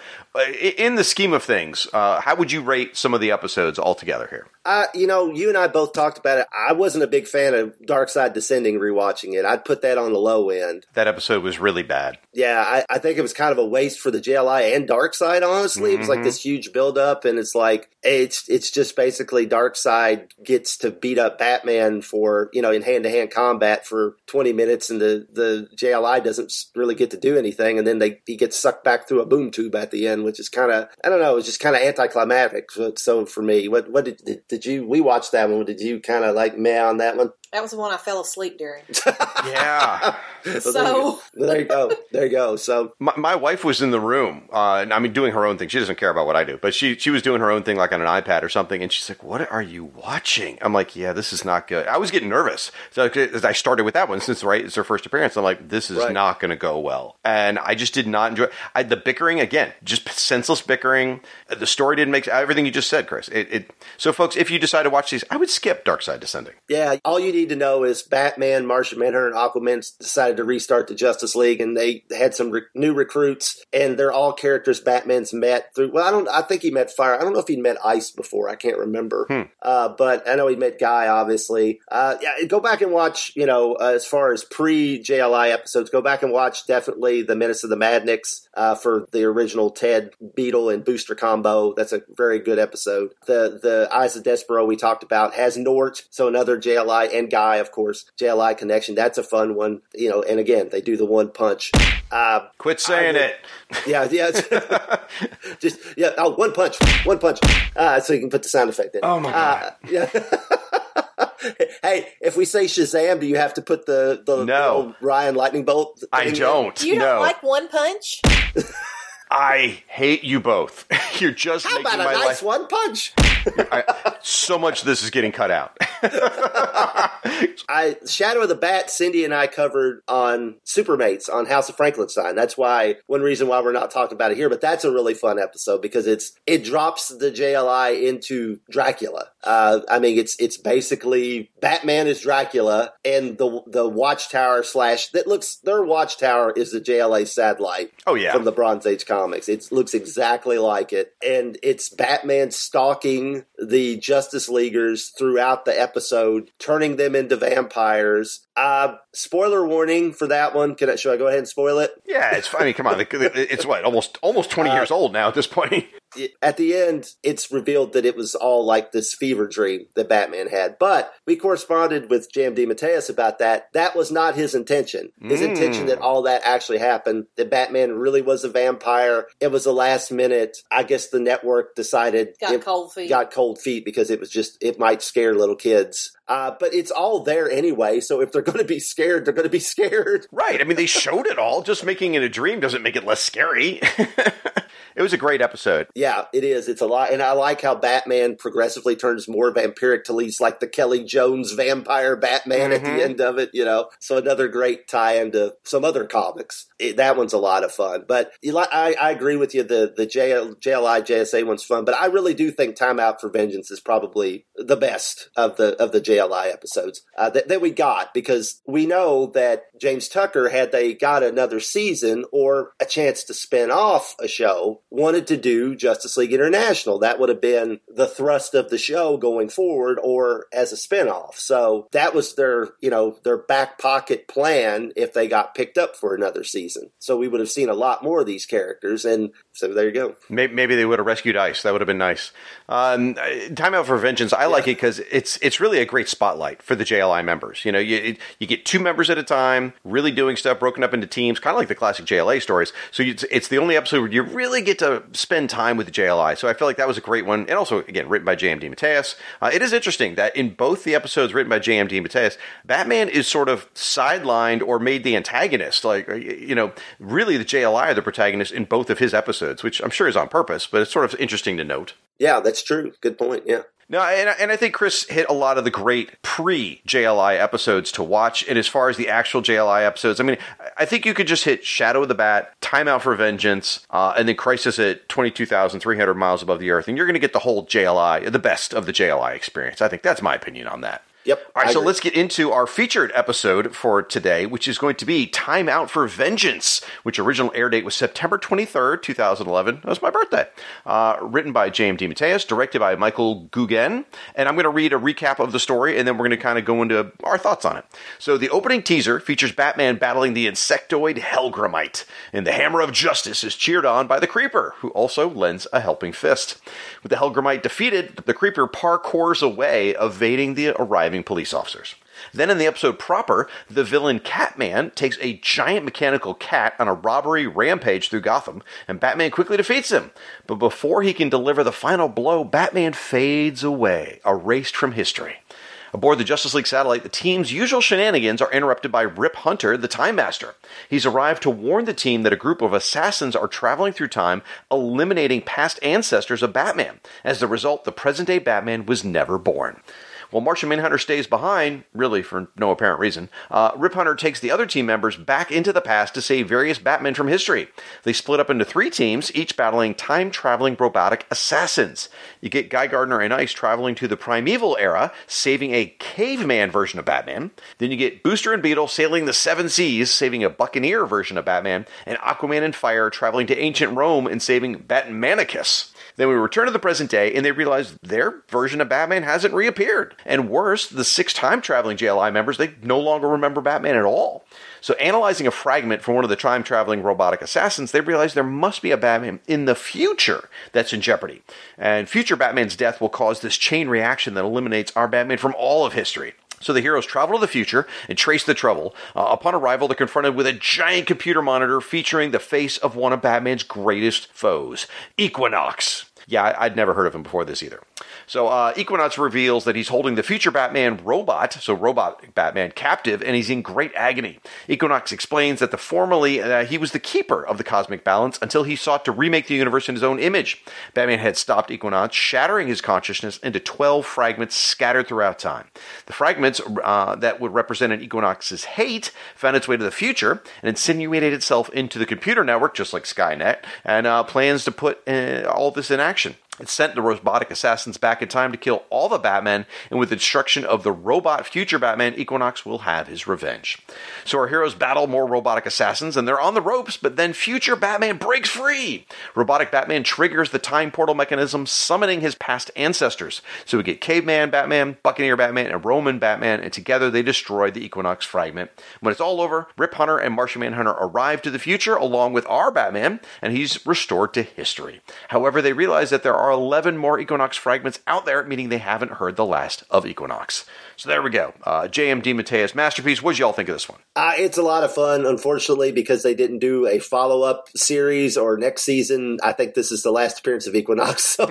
in the scheme of things, how would you rate some of the episodes altogether here? You and I both talked about it. I wasn't a big fan of Darkseid Descending rewatching it. I'd put that on the low end. That episode was really bad. Yeah, I think it was kind of a waste for the JLI and Darkseid, honestly. It was like this huge buildup, and it's like, it's just basically Darkseid gets to beat up Batman for, in hand-to-hand combat for 20 minutes, and the JLI doesn't really get to do anything, and then he gets sucked back through a boom tube at the end, which is kind of, I don't know, it's just kind of anticlimactic. So for me, what did you, we watched that one, did you kind of like meh on that one? That was the one I fell asleep during. Yeah. So there you go. So my wife was in the room, doing her own thing. She doesn't care about what I do, but she was doing her own thing, like on an iPad or something. And she's like, "What are you watching?" I'm like, "Yeah, this is not good." I was getting nervous. So as I started with that one, since it's her first appearance, I'm like, "This is not going to go well." And I just did not enjoy the bickering again, just senseless bickering. The story didn't make everything you just said, Chris. So, folks, if you decide to watch these, I would skip Darkseid Descending. Yeah, all you need to know is Batman, Martian Manhunter, and Aquaman decided to restart the Justice League, and they had some new recruits, and they're all characters Batman's met through. Well, I think he met Fire. I don't know if he'd met Ice before. I can't remember. But I know he met Guy, obviously. Go back and watch, as far as pre-JLI episodes, go back and watch definitely The Menace of the Madniks for the original Ted, Beetle, and Booster combo. That's a very good episode. The Eyes of Despero we talked about has Nort, so another JLI and Guy, of course, JLI connection. That's a fun one, and again, they do the one punch. Quit saying it. Yeah. One punch. So you can put the sound effect in. Oh my God. Yeah. Hey, if we say Shazam, do you have to put the old Ryan lightning bolt? I don't. You don't like One Punch? I hate you both. You're just How making about my a nice life. one punch? So much of this is getting cut out. Shadow of the Bat, Cindy and I covered on Supermates on House of Frankenstein. That's one reason why we're not talking about it here. But that's a really fun episode because it drops the JLI into Dracula. It's basically Batman is Dracula, and the Watchtower their Watchtower is the JLA satellite. Oh yeah, from the Bronze Age comics. It looks exactly like it, and it's Batman stalking the Justice Leaguers throughout the episode, turning them into vampires. Spoiler warning for that one. Should I go ahead and spoil it? Yeah, it's. I mean, come on. It's what almost 20 years old now at this point. At the end, it's revealed that it was all like this fever dream that Batman had. But we corresponded with J.M. DeMatteis about that. That was not his intention. His intention that all that actually happened, that Batman really was a vampire. It was the last minute. I guess the network decided got cold feet because it might scare little kids. But it's all there anyway, so if they're going to be scared, they're going to be scared. Right. I mean, they showed it all. Just making it a dream doesn't make it less scary. It was a great episode. Yeah, it is. It's a lot. And I like how Batman progressively turns more vampiric till he's like the Kelly Jones vampire Batman at the end of it, So another great tie into some other comics. That one's a lot of fun. But I agree with you. The JLI, JSA one's fun. But I really do think Time Out for Vengeance is probably the best of the JLI episodes that we got, because we know that James Tucker, had they got another season or a chance to spin off a show, wanted to do Justice League International. That would have been the thrust of the show going forward, or as a spinoff. So that was their back pocket plan if they got picked up for another season. So we would have seen a lot more of these characters, and so there you go. Maybe they would have rescued Ice. That would have been nice. Time Out for Vengeance, I like it because it's really a great spotlight for the JLI members. You get 2 members at a time, really doing stuff, broken up into teams, kind of like the classic JLA stories. So it's the only episode where you really get to spend time with the JLI. So I feel like that was a great one. And also, again, written by J.M. DeMatteis. It is interesting that in both the episodes written by J.M. DeMatteis, Batman is sort of sidelined or made the antagonist. Like, really the JLI are the protagonist in both of his episodes, which I'm sure is on purpose, but it's sort of interesting to note. Yeah, that's true. Good point, yeah. No, and I think Chris hit a lot of the great pre-JLI episodes to watch. And as far as the actual JLI episodes, I mean, I think you could just hit Shadow of the Bat, Time Out for Vengeance, and then Crisis at 22,300 Miles Above the Earth. And you're going to get the whole JLI, the best of the JLI experience. I think that's my opinion on that. Yep. All right, so let's get into our featured episode for today, which is going to be Time Out for Vengeance, which original air date was September 23rd, 2011. That was my birthday. Written by J.M. DeMatteis, directed by Michael Guggen. And I'm going to read a recap of the story, and then we're going to kind of go into our thoughts on it. So the opening teaser features Batman battling the insectoid Hellgramite, and the Hammer of Justice is cheered on by the Creeper, who also lends a helping fist. With the Hellgramite defeated, the Creeper parkours away, evading the arriving police officers. Then in the episode proper, the villain Catman takes a giant mechanical cat on a robbery rampage through Gotham, and Batman quickly defeats him. But before he can deliver the final blow, Batman fades away, erased from history. Aboard the Justice League satellite, the team's usual shenanigans are interrupted by Rip Hunter, the Time Master. He's arrived to warn the team that a group of assassins are traveling through time, eliminating past ancestors of Batman. As the result, the present-day Batman was never born. While Martian Manhunter stays behind, really for no apparent reason, Rip Hunter takes the other team members back into the past to save various Batmen from history. They split up into 3 teams, each battling time-traveling robotic assassins. You get Guy Gardner and Ice traveling to the Primeval era, saving a caveman version of Batman. Then you get Booster and Beetle sailing the 7 seas, saving a buccaneer version of Batman. And Aquaman and Fire traveling to ancient Rome and saving Batmanicus. Then we return to the present day, and they realize their version of Batman hasn't reappeared. And worse, the 6 time-traveling JLI members, they no longer remember Batman at all. So analyzing a fragment from one of the time-traveling robotic assassins, they realize there must be a Batman in the future that's in jeopardy. And future Batman's death will cause this chain reaction that eliminates our Batman from all of history. So the heroes travel to the future and trace the trouble. Upon arrival, they're confronted with a giant computer monitor featuring the face of one of Batman's greatest foes, Equinox. Yeah, I'd never heard of him before this either. So Equinox reveals that he's holding the future Batman robot, so robot Batman, captive, and he's in great agony. Equinox explains that formerly he was the keeper of the cosmic balance until he sought to remake the universe in his own image. Batman had stopped Equinox, shattering his consciousness into 12 fragments scattered throughout time. The fragments that would represent an Equinox's hate found its way to the future and insinuated itself into the computer network, just like Skynet, and plans to put all this in action. It sent the robotic assassins back in time to kill all the Batmen, and with the destruction of the robot future Batman, Equinox will have his revenge. So our heroes battle more robotic assassins, and they're on the ropes, but then future Batman breaks free. Robotic Batman triggers the time portal mechanism, summoning his past ancestors. So we get Caveman Batman, Buccaneer Batman, and Roman Batman, and together they destroy the Equinox fragment. When it's all over, Rip Hunter and Martian Manhunter arrive to the future along with our Batman, and he's restored to history. However, they realize that there are 11 more Equinox fragments out there, meaning they haven't heard the last of Equinox. So there we go. J.M. DeMatteis masterpiece. What did y'all think of this one? It's a lot of fun, unfortunately, because they didn't do a follow-up series or next season. I think this is the last appearance of Equinox. So.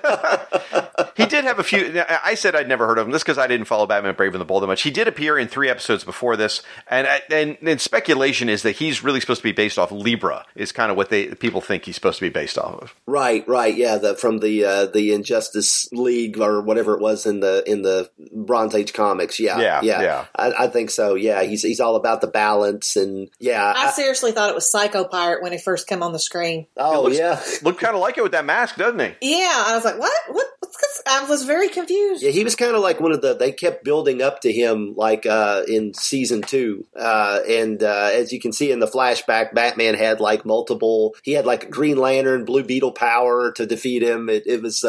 He did have a few. I said I'd never heard of him. This because I didn't follow Batman Brave and the Bold that much. He did appear in 3 episodes before this, and speculation is that he's really supposed to be based off Libra. Is kind of what people think he's supposed to be based off of. Right. Yeah, from the Injustice League or whatever it was in the Bronze Age comics. Yeah. I think so. Yeah, he's all about the balance and I seriously thought it was Psycho Pirate when he first came on the screen. Oh, looked kind of like it with that mask, doesn't he? Yeah, I was like, what? What's this? I was very confused. Yeah, he was kind of like they kept building up to him like in season 2. And as you can see in the flashback, Batman had like he had like Green Lantern, Blue Beetle power to defeat him. It was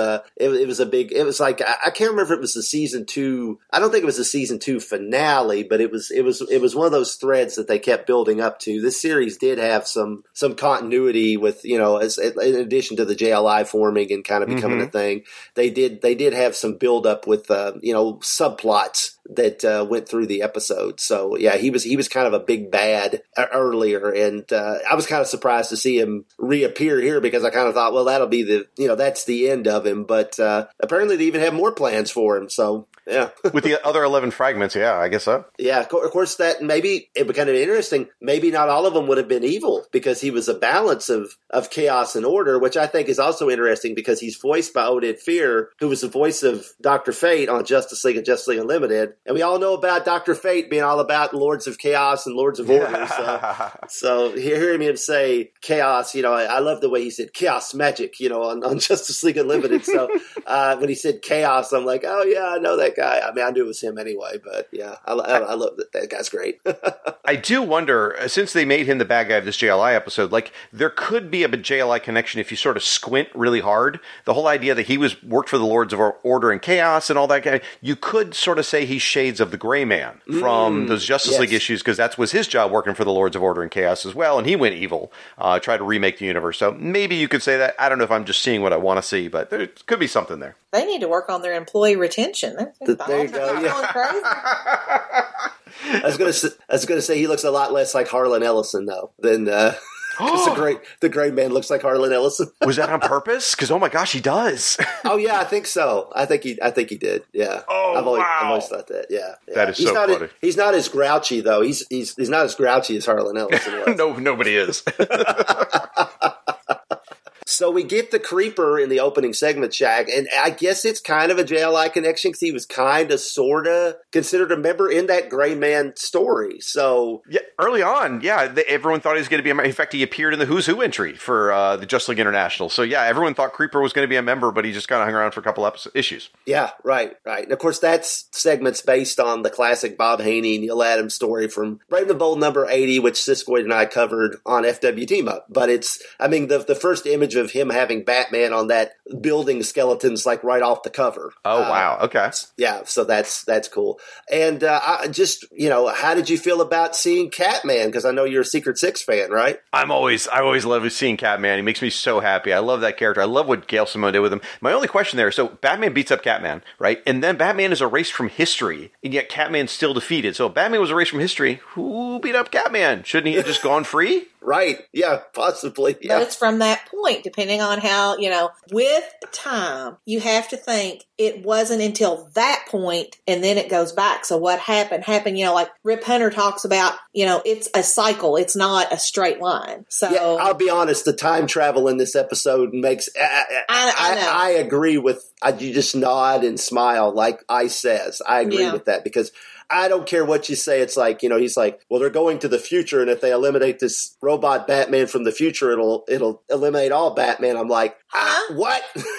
like, I can't remember if it was the season 2. I don't think it was the season 2 finale, but it was one of those threads that they kept building up to. This series did have some continuity with, in addition to the JLI forming and kind of becoming a thing. They did have some build up with, subplots that went through the episode. So yeah, he was kind of a big bad earlier, and I was kind of surprised to see him reappear here because I kind of thought, well, that'll be that's the end of him. But apparently they even have more plans for him. So yeah, with the other 11 fragments, yeah, I guess so. Yeah, of course that maybe it would kind of interesting. Maybe not all of them would have been evil because he was a balance of chaos and order, which I think is also interesting because he's voiced by Oded Fehr, who was the voice of Dr. Fate on Justice League and Justice League Unlimited. And we all know about Dr. Fate being all about Lords of Chaos and Lords of Order. So hearing him say chaos, I love the way he said chaos magic, on Justice League Unlimited. So when he said chaos, I'm like, oh yeah, I know that guy. I mean, I knew it was him anyway, but yeah, I love that. That guy's great. I do wonder, since they made him the bad guy of this JLI episode, like there could be a JLI connection if you sort of squint really hard. The whole idea that he worked for the Lords of Order and Chaos and all that guy, you could sort of say he's shades of the Gray Man from those Justice League issues, because that was his job working for the Lords of Order and Chaos as well, and he went evil, tried to remake the universe. So maybe you could say that. I don't know if I'm just seeing what I want to see, but there could be something there. They need to work on their employee retention. There you go. Yeah. I was going to say he looks a lot less like Harlan Ellison though than the Gray Man looks like Harlan Ellison. Was that on purpose? Because oh my gosh, he does. Oh yeah, I think so. I think he did. Yeah. Oh I've always thought that. Yeah. That is so funny. He's not as grouchy though. He's not as grouchy as Harlan Ellison was. No, nobody is. So we get the Creeper in the opening segment, Shag, and I guess it's kind of a JLI connection because he was kind of, sort of considered a member in that Gray Man story. So yeah, early on, everyone thought he was going to be a member. In fact, he appeared in the Who's Who entry for the Justice League International. So yeah, everyone thought Creeper was going to be a member, but he just kind of hung around for a couple issues. Yeah, right. And of course, that's segments based on the classic Bob Haney, Neil Adams story from Brave and the Bold number 80, which Siskoid and I covered on FW Team Up. But the first image of him having Batman on that building skeletons like right off the cover. Oh, wow. Okay. Yeah, so that's cool. And I just, how did you feel about seeing Catman? Because I know you're a Secret Six fan, right? I always love seeing Catman. He makes me so happy. I love that character. I love what Gail Simone did with him. My only question there, so Batman beats up Catman, right? And then Batman is erased from history, and yet Catman's still defeated. So if Batman was erased from history, who beat up Catman? Shouldn't he have just gone free? Right. Yeah, possibly. Yeah. But it's from that point, depending on how, with time, you have to think it wasn't until that point and then it goes back. So what happened, like Rip Hunter talks about, it's a cycle. It's not a straight line. So yeah, I'll be honest, the time travel in this episode makes, I agree with, you just nod and smile like Ice says. I agree with that because I don't care what you say. It's like, he's like, well, they're going to the future, and if they eliminate this robot Batman from the future, it'll eliminate all Batman. I'm like, what?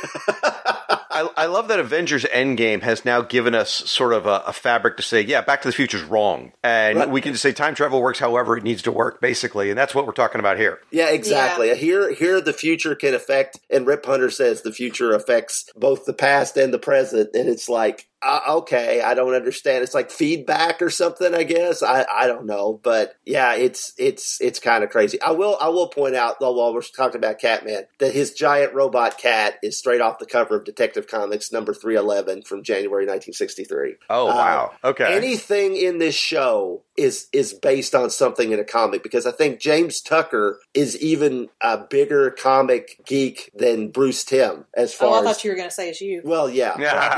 I love that Avengers Endgame has now given us sort of a fabric to say, yeah, Back to the Future's wrong. And we can just say time travel works however it needs to work, basically. And that's what we're talking about here. Yeah, exactly. Yeah. Here the future can affect, and Rip Hunter says the future affects both the past and the present. And it's like, okay, I don't understand. It's like feedback or something, I guess. I don't know, but yeah, it's kind of crazy. I will point out though, while we're talking about Catman, that his giant robot cat is straight off the cover of Detective Comics number 311 from January 1963. Oh wow! Okay, anything in this show is based on something in a comic, because I think James Tucker is even a bigger comic geek than Bruce Timm as far as. I thought you were going to say it's you. Well, yeah.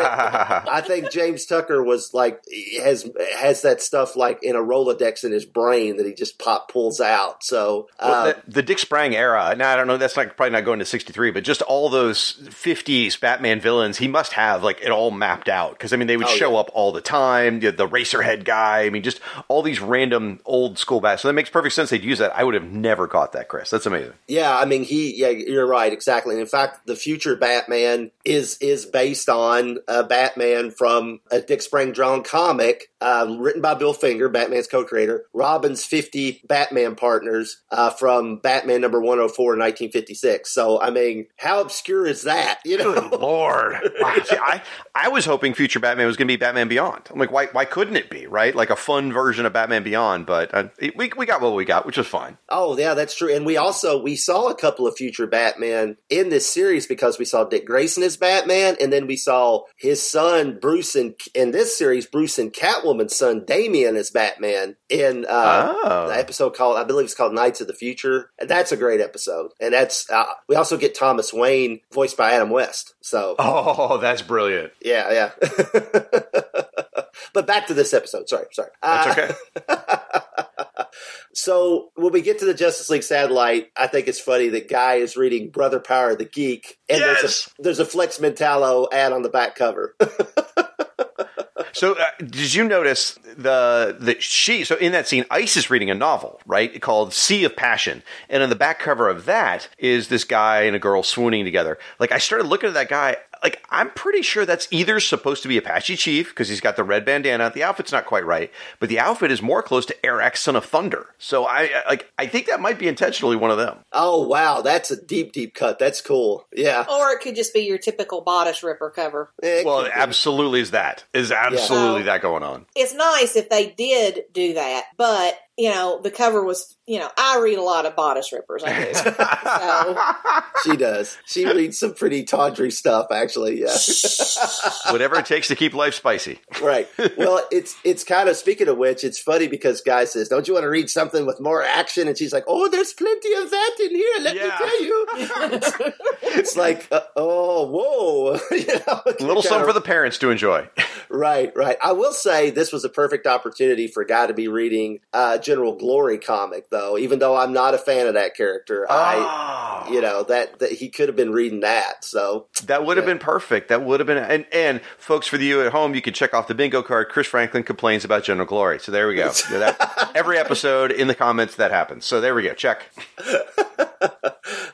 I think James Tucker was like has that stuff like in a Rolodex in his brain that he just pulls out. So the Dick Sprang era. Now I don't know. That's probably not going to 63, but just all those 50s Batman villains, he must have like it all mapped out, because I mean they would show up all the time. The Racerhead guy. I mean, just all these random old school bats. So that makes perfect sense. They'd use that. I would have never caught that, Chris. That's amazing. Yeah, I mean you're right, exactly. And in fact, the future Batman is based on Batman from a Dick Sprang drawn comic written by Bill Finger, Batman's co-creator, Robin's 50 Batman partners from Batman number 104 in 1956. So, I mean, how obscure is that? Good Lord. Wow. See, I was hoping future Batman was going to be Batman Beyond. I'm like, why couldn't it be, right? Like a fun version of Batman Beyond, but we got what we got, which was fine. Oh, yeah, that's true. And we saw a couple of future Batman in this series, because we saw Dick Grayson as Batman, and then we saw his son, Bruce, in this series, Bruce and Catwoman's son, Damian, as Batman in the episode called, I believe it's called Knights of the Future. And that's a great episode. And that's, we also get Thomas Wayne voiced by Adam West. So. Oh, that's brilliant. Yeah. But back to this episode. Sorry. That's okay. So when we get to the Justice League satellite, I think it's funny that Guy is reading Brother Power the Geek, and there's a Flex Mentallo ad on the back cover. So did you notice so in that scene, Ice is reading a novel, right, called Sea of Passion. And on the back cover of that is this guy and a girl swooning together. Like, I started looking at that guy. Like, I'm pretty sure that's either supposed to be Apache Chief, because he's got the red bandana. The outfit's not quite right, but the outfit is more close to Arax, Son of Thunder. So I think that might be intentionally one of them. Oh, wow. That's a deep, deep cut. That's cool. Yeah. Or it could just be your typical bodice ripper cover. Well, it absolutely is that. Absolutely that going on. It's nice if they did do that, but the cover was, I read a lot of bodice rippers. I do. So. She does. She reads some pretty tawdry stuff, actually. Yeah. Whatever it takes to keep life spicy. Right. Well, it's kind of, speaking of which, it's funny because Guy says, don't you want to read something with more action? And she's like, oh, there's plenty of that in here. Let me tell you. It's like, whoa. A little something for the parents to enjoy. Right. I will say this was a perfect opportunity for Guy to be reading General Glory comic, though, even though I'm not a fan of that character. That he could have been reading that. So that would have been perfect. That would have been, and folks, for you at home, you can check off the bingo card. Chris Franklin complains about General Glory. So there we go. Every episode in the comments that happens. So there we go. Check.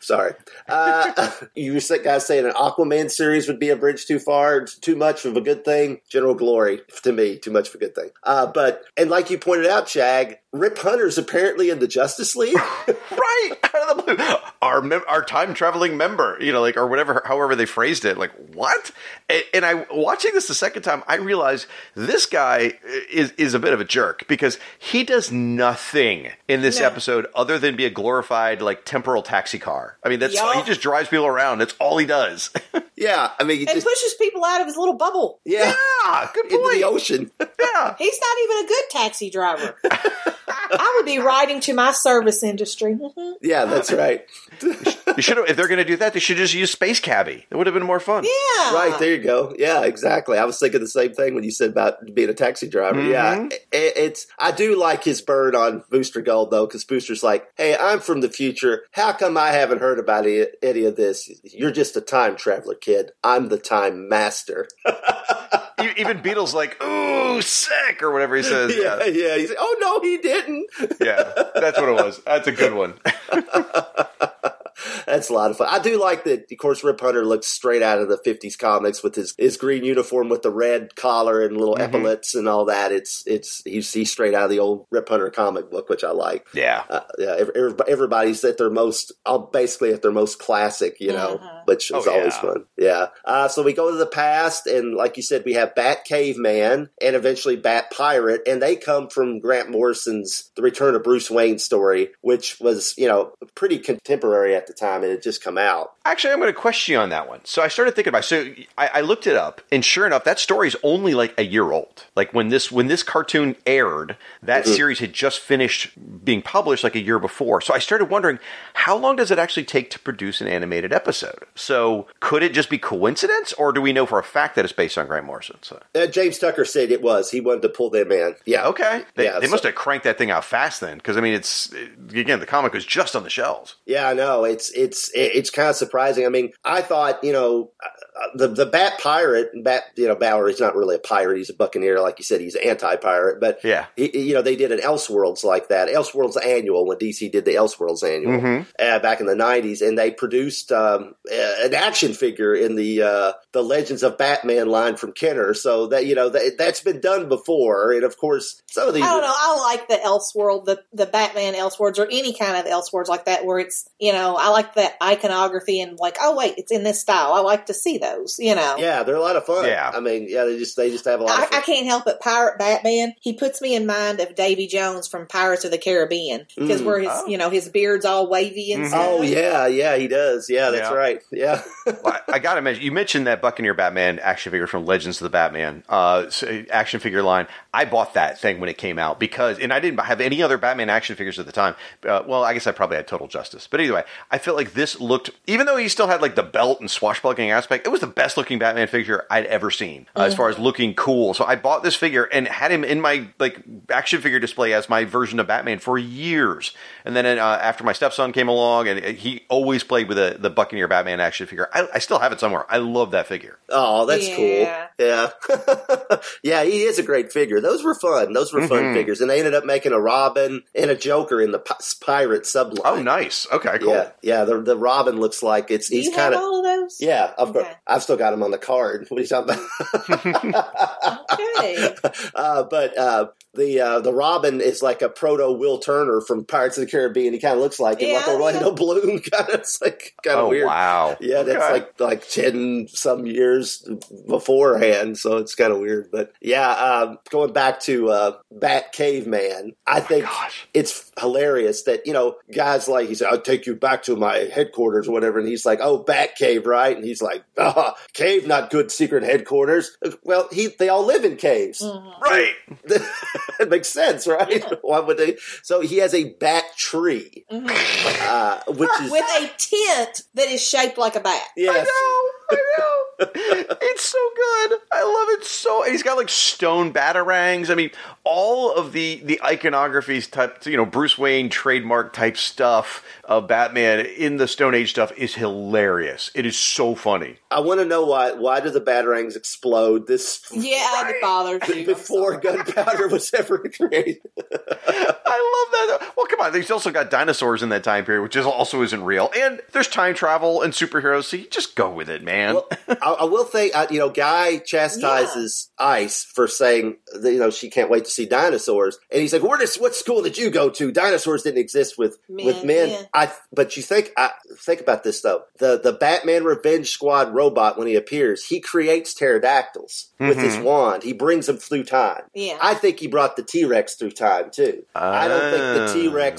Sorry. You guys saying an Aquaman series would be a bridge too far? It's too much of a good thing? General Glory, to me, too much of a good thing. And like you pointed out, Shag, Rip Hunter's apparently in the Justice League. Right, out of the blue. Our time traveling member, or whatever, however they phrased it. Like, what? And I watching this the second time, I realized this guy is a bit of a jerk because he does nothing in this episode other than be a glorified temporal taxi car. I mean, he just drives people around. That's all he does. Yeah, I mean, and pushes people out of his little bubble. Yeah, good point. Into the ocean. Yeah, he's not even a good taxi driver. I would be riding to my service industry. Yeah, that's right. You should have. If they're going to do that, they should just use Space Cabbie. It would have been more fun. Yeah, right there you go. Yeah, exactly. I was thinking the same thing when you said about being a taxi driver. Mm-hmm. Yeah, I do like his burn on Booster Gold though, because Booster's like, "Hey, I'm from the future. How come I haven't heard about any of this? You're just a time traveler, kid. I'm the time master." Even Beetle's like, "Ooh, sick," or whatever he says. Yeah. He's like, "Oh no, he didn't." Yeah, that's what it was. That's a good one. That's a lot of fun. I do like that, of course, Rip Hunter looks straight out of the 50s comics with his green uniform with the red collar and little epaulets and all that. He's straight out of the old Rip Hunter comic book, which I like. Yeah. Everybody's at their most, basically at their most classic, which is always fun. Yeah. So we go to the past, and like you said, we have Bat Caveman and eventually Bat Pirate, and they come from Grant Morrison's The Return of Bruce Wayne story, which was, pretty contemporary at the time, and it just come out. Actually, I'm going to question you on that one. So I started thinking about it. So I looked it up, and sure enough, that story is only like a year old. Like when this cartoon aired, that series had just finished being published like a year before. So I started wondering, how long does it actually take to produce an animated episode? So could it just be coincidence, or do we know for a fact that it's based on Grant Morrison? So. James Tucker said it was. He wanted to pull them in. Yeah. Okay. They must have cranked that thing out fast then, because I mean, again, the comic was just on the shelves. Yeah, I know. It's kind of surprising. I mean, I thought, the Bat Pirate, Bauer, he's not really a pirate. He's a buccaneer. Like you said, he's anti-pirate. But, yeah, they did an Elseworlds like that. Elseworlds Annual, when DC did the Elseworlds Annual back in the 90s. And they produced an action figure in the Legends of Batman line from Kenner. So that, that's been done before. And, of course, some of these... I don't know. I like the Elseworld, the Batman Elseworlds, or any kind of Elseworlds like that, where it's, I like that iconography and like, oh wait, it's in this style. I like to see those, Yeah, they're a lot of fun. Yeah. I mean, they just have a lot of fun. I can't help it. Pirate Batman, he puts me in mind of Davy Jones from Pirates of the Caribbean, because where his beard's all wavy and stuff. Oh yeah, he does. Yeah, that's right. Yeah. Well, I gotta mention, you mentioned that Buccaneer Batman action figure from Legends of the Batman action figure line. I bought that thing when it came out and I didn't have any other Batman action figures at the time. Well, I guess I probably had Total Justice. But anyway, I felt like this looked, even though he still had like the belt and swashbuckling aspect, it was the best looking Batman figure I'd ever seen as far as looking cool. So I bought this figure and had him in my action figure display as my version of Batman for years. And then after my stepson came along, and he always played with the Buccaneer Batman action figure. I still have it somewhere. I love that figure. Oh, that's cool. Yeah. Yeah, he is a great figure. Those were fun. Those were fun figures. And they ended up making a Robin and a Joker in the Pirate subline. Oh, nice. Okay, cool. Yeah. The Robin looks like he's kind of all of those. Yeah, of course. I've still got them on the card. What are you talking about? Okay. But the Robin is like a proto Will Turner from Pirates of the Caribbean. He kind of looks like him, like Orlando Bloom. It's like kind of weird. Wow. Yeah, that's like 10 some years beforehand, so it's kind of weird. But yeah, going back to Bat Caveman, I think it's hilarious that guys like, he said, "I'll take you back to my headquarters," or whatever, and he's like, "Oh, Bat Cave, right?" And he's like, "Cave, not good secret headquarters." Well, they all live in caves, right? It makes sense, right? Yeah. Why would they? So he has a bat tree, which is with a tent that is shaped like a bat. Yes. I know. It's so good. I love it so. And he's got like stone batarangs. I mean, all of the iconographies type, Bruce Wayne trademark type stuff of Batman in the Stone Age stuff is hilarious. It is so funny. I want to know why do the batarangs explode? It bothers you. Before gunpowder was ever created. I love that. Well, come on. He's also got dinosaurs in that time period, which also isn't real. And there's time travel and superheroes, so you just go with it, man. Well, I will think, Guy chastises Ice for saying that, she can't wait to see dinosaurs. And he's like, what school did you go to? Dinosaurs didn't exist with men. Yeah. But you think about this, though. The Batman Revenge Squad robot, when he appears, he creates pterodactyls with his wand. He brings them through time. Yeah. I think he brought the T-Rex through time, too. I don't think the T-Rex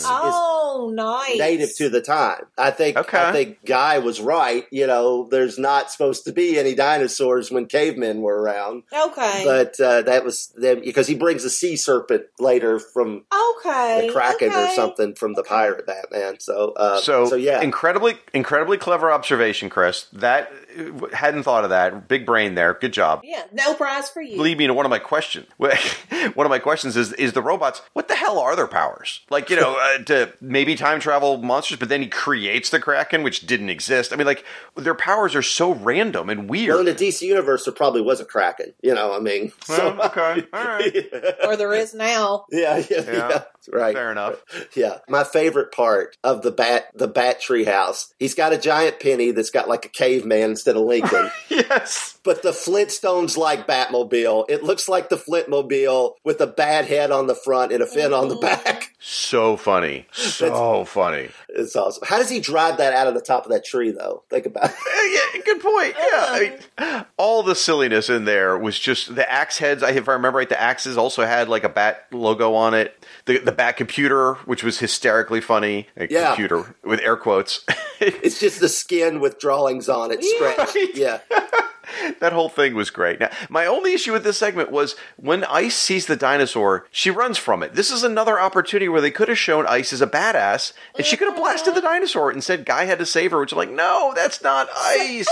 is native to the time. I think Guy was right. There's not supposed to be any dinosaurs when cavemen were around. Okay. But that was them, because he brings a sea serpent later from the Kraken or something from the pirate Batman. So yeah. Incredibly clever observation, Chris. That hadn't thought of that. Big brain there. Good job. Yeah, no prize for you. Lead me to one of my questions. One of my questions is the robots, what the hell are their powers? Like, to maybe time travel monsters, but then he creates the Kraken, which didn't exist. I mean, like, their powers are so random and weird. Well, in the DC universe, there probably was a Kraken. Okay. All right. Or there is now. Yeah. Right. Fair enough. Yeah. My favorite part of the Bat Treehouse, he's got a giant penny that's got like a caveman instead of Lincoln. Yes. But the Flintstones like Batmobile. It looks like the Flintmobile with a bat head on the front and a fin on the back. So funny. Funny. It's awesome. How does he drive that out of the top of that tree, though? Think about it. Yeah, good point. Yeah. All the silliness in there was just the axe heads. If I remember right, the axes also had like a bat logo on it. The bat computer, which was hysterically funny. Computer with air quotes. It's just the skin with drawings on it stretched. Right? Yeah. That whole thing was great. Now, my only issue with this segment was when Ice sees the dinosaur, she runs from it. This is another opportunity where they could have shown Ice as a badass, and she could have blasted the dinosaur and said Guy had to save her, which is like, no, that's not Ice.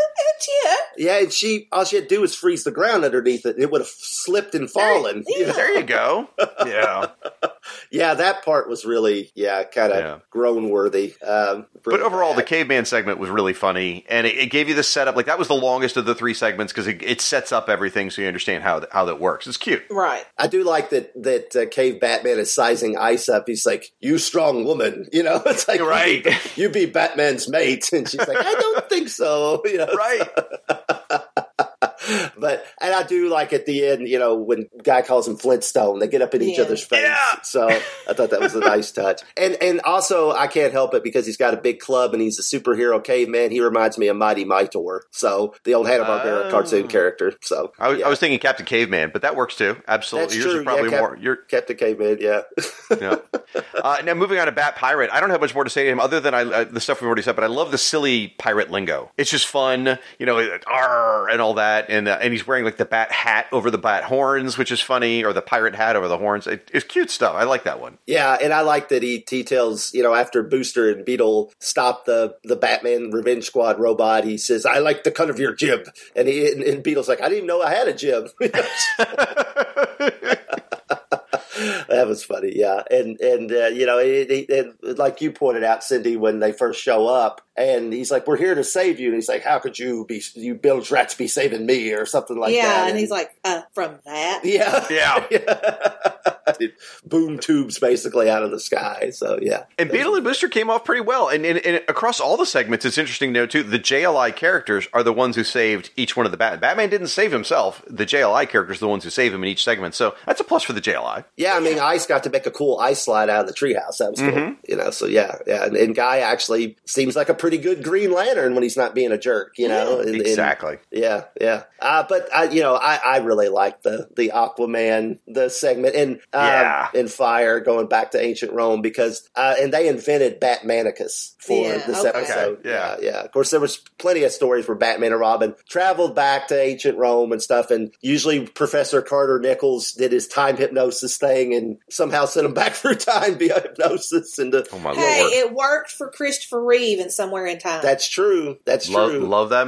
Yeah, and all she had to do was freeze the ground underneath it. It would have slipped and fallen. There you go. Yeah. Yeah, that part was really, kind of groan-worthy. But overall, the caveman segment was really funny, and it gave you the setup. Like, that was the longest of the three segments because it sets up everything so you understand how that works. It's cute. Right. I do like that Cave Batman is sizing Ice up. He's like, you strong woman. It's like, right. You be Batman's mate. And she's like, I don't think so. Right. And I do like at the end, when Guy calls him Flintstone, they get up in each other's face. Yeah. So I thought that was a nice touch. And also, I can't help it because he's got a big club and he's a superhero caveman. He reminds me of Mighty Mightor. So the old Hanna-Barbera cartoon character. So I was thinking Captain Caveman, but that works too. Absolutely. That's true. Probably more. You're Captain Caveman, yeah. Now, moving on to Bat Pirate, I don't have much more to say to him other than the stuff we've already said, but I love the silly pirate lingo. It's just fun, arr, and all that. And he's wearing like the bat hat over the bat horns, which is funny, or the pirate hat over the horns. It's cute stuff. I like that one. Yeah, and I like that he tells, after Booster and Beetle stop the Batman Revenge Squad robot, he says, I like the cut of your jib. And Beetle's like, I didn't even know I had a jib. That was funny, yeah. And like you pointed out, Cindy, when they first show up, and he's like, we're here to save you. And he's like, how could you Bilge Rats be saving me or something like that? Yeah, and he's like, from that? Yeah. Yeah. Boom tubes basically out of the sky. So, yeah. And Beetle and Booster came off pretty well. And across all the segments, it's interesting to note, too, the JLI characters are the ones who saved each one of the Batman didn't save himself. The JLI characters are the ones who save him in each segment. So that's a plus for the JLI. Yeah, I mean, Ice got to make a cool ice slide out of the treehouse. That was cool. So, yeah. And Guy actually seems like a pretty good Green Lantern when he's not being a jerk, Exactly. Yeah. But I really like the Aquaman, the segment, and Fire going back to ancient Rome because and they invented Batmanicus for this episode. Okay. Yeah. Of course, there was plenty of stories where Batman and Robin traveled back to ancient Rome and stuff, and usually Professor Carter Nichols did his time hypnosis thing and somehow sent him back through time via hypnosis. Oh my Lord! It worked for Christopher Reeve in Somewhere in Time. That's true. That's true. Love that movie.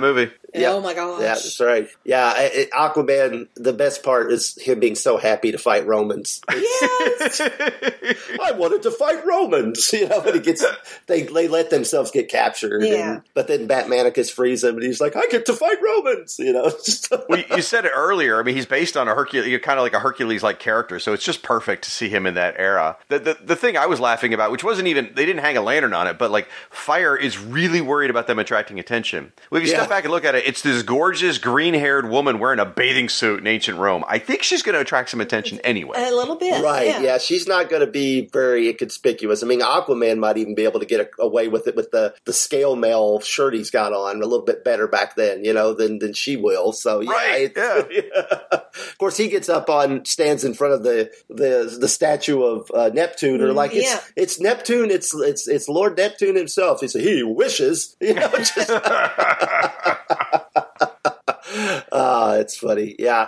Yeah. Oh my gosh. Yeah, that's right. Yeah, Aquaman, the best part is him being so happy to fight Romans. Yes. I wanted to fight Romans, but they let themselves get captured. Yeah. But then Batmanicus frees him and he's like, I get to fight Romans, Well, you said it earlier. I mean, he's based on a Hercules, kind of like a Hercules-like character, so it's just perfect to see him in that era. The thing I was laughing about, which wasn't even, they didn't hang a lantern on it, but like Fire is really worried about them attracting attention. Well, if you step back and look at it, it's this gorgeous green-haired woman wearing a bathing suit in ancient Rome. I think she's going to attract some attention anyway. A little bit. Right, yeah. She's not going to be very inconspicuous. I mean, Aquaman might even be able to get away with it with the scale mail shirt he's got on a little bit better back then, than she will. So, Of course, he gets up stands in front of the statue of Neptune, or like it's Neptune, it's Lord Neptune himself. He wishes, it's funny. Yeah.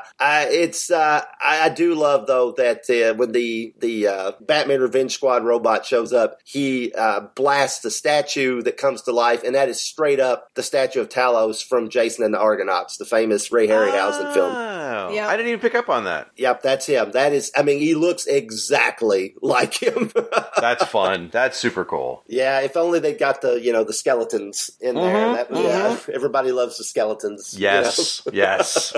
I do love though that when the Batman Revenge Squad robot shows up, he blasts the statue that comes to life, and that is straight up the statue of Talos from Jason and the Argonauts, the famous Ray Harryhausen film. Yeah. I didn't even pick up on that. Yep, that's him. He looks exactly like him. That's fun. That's super cool. Yeah, if only they got the skeletons in there. Everybody loves the skeletons. Yes. Yes.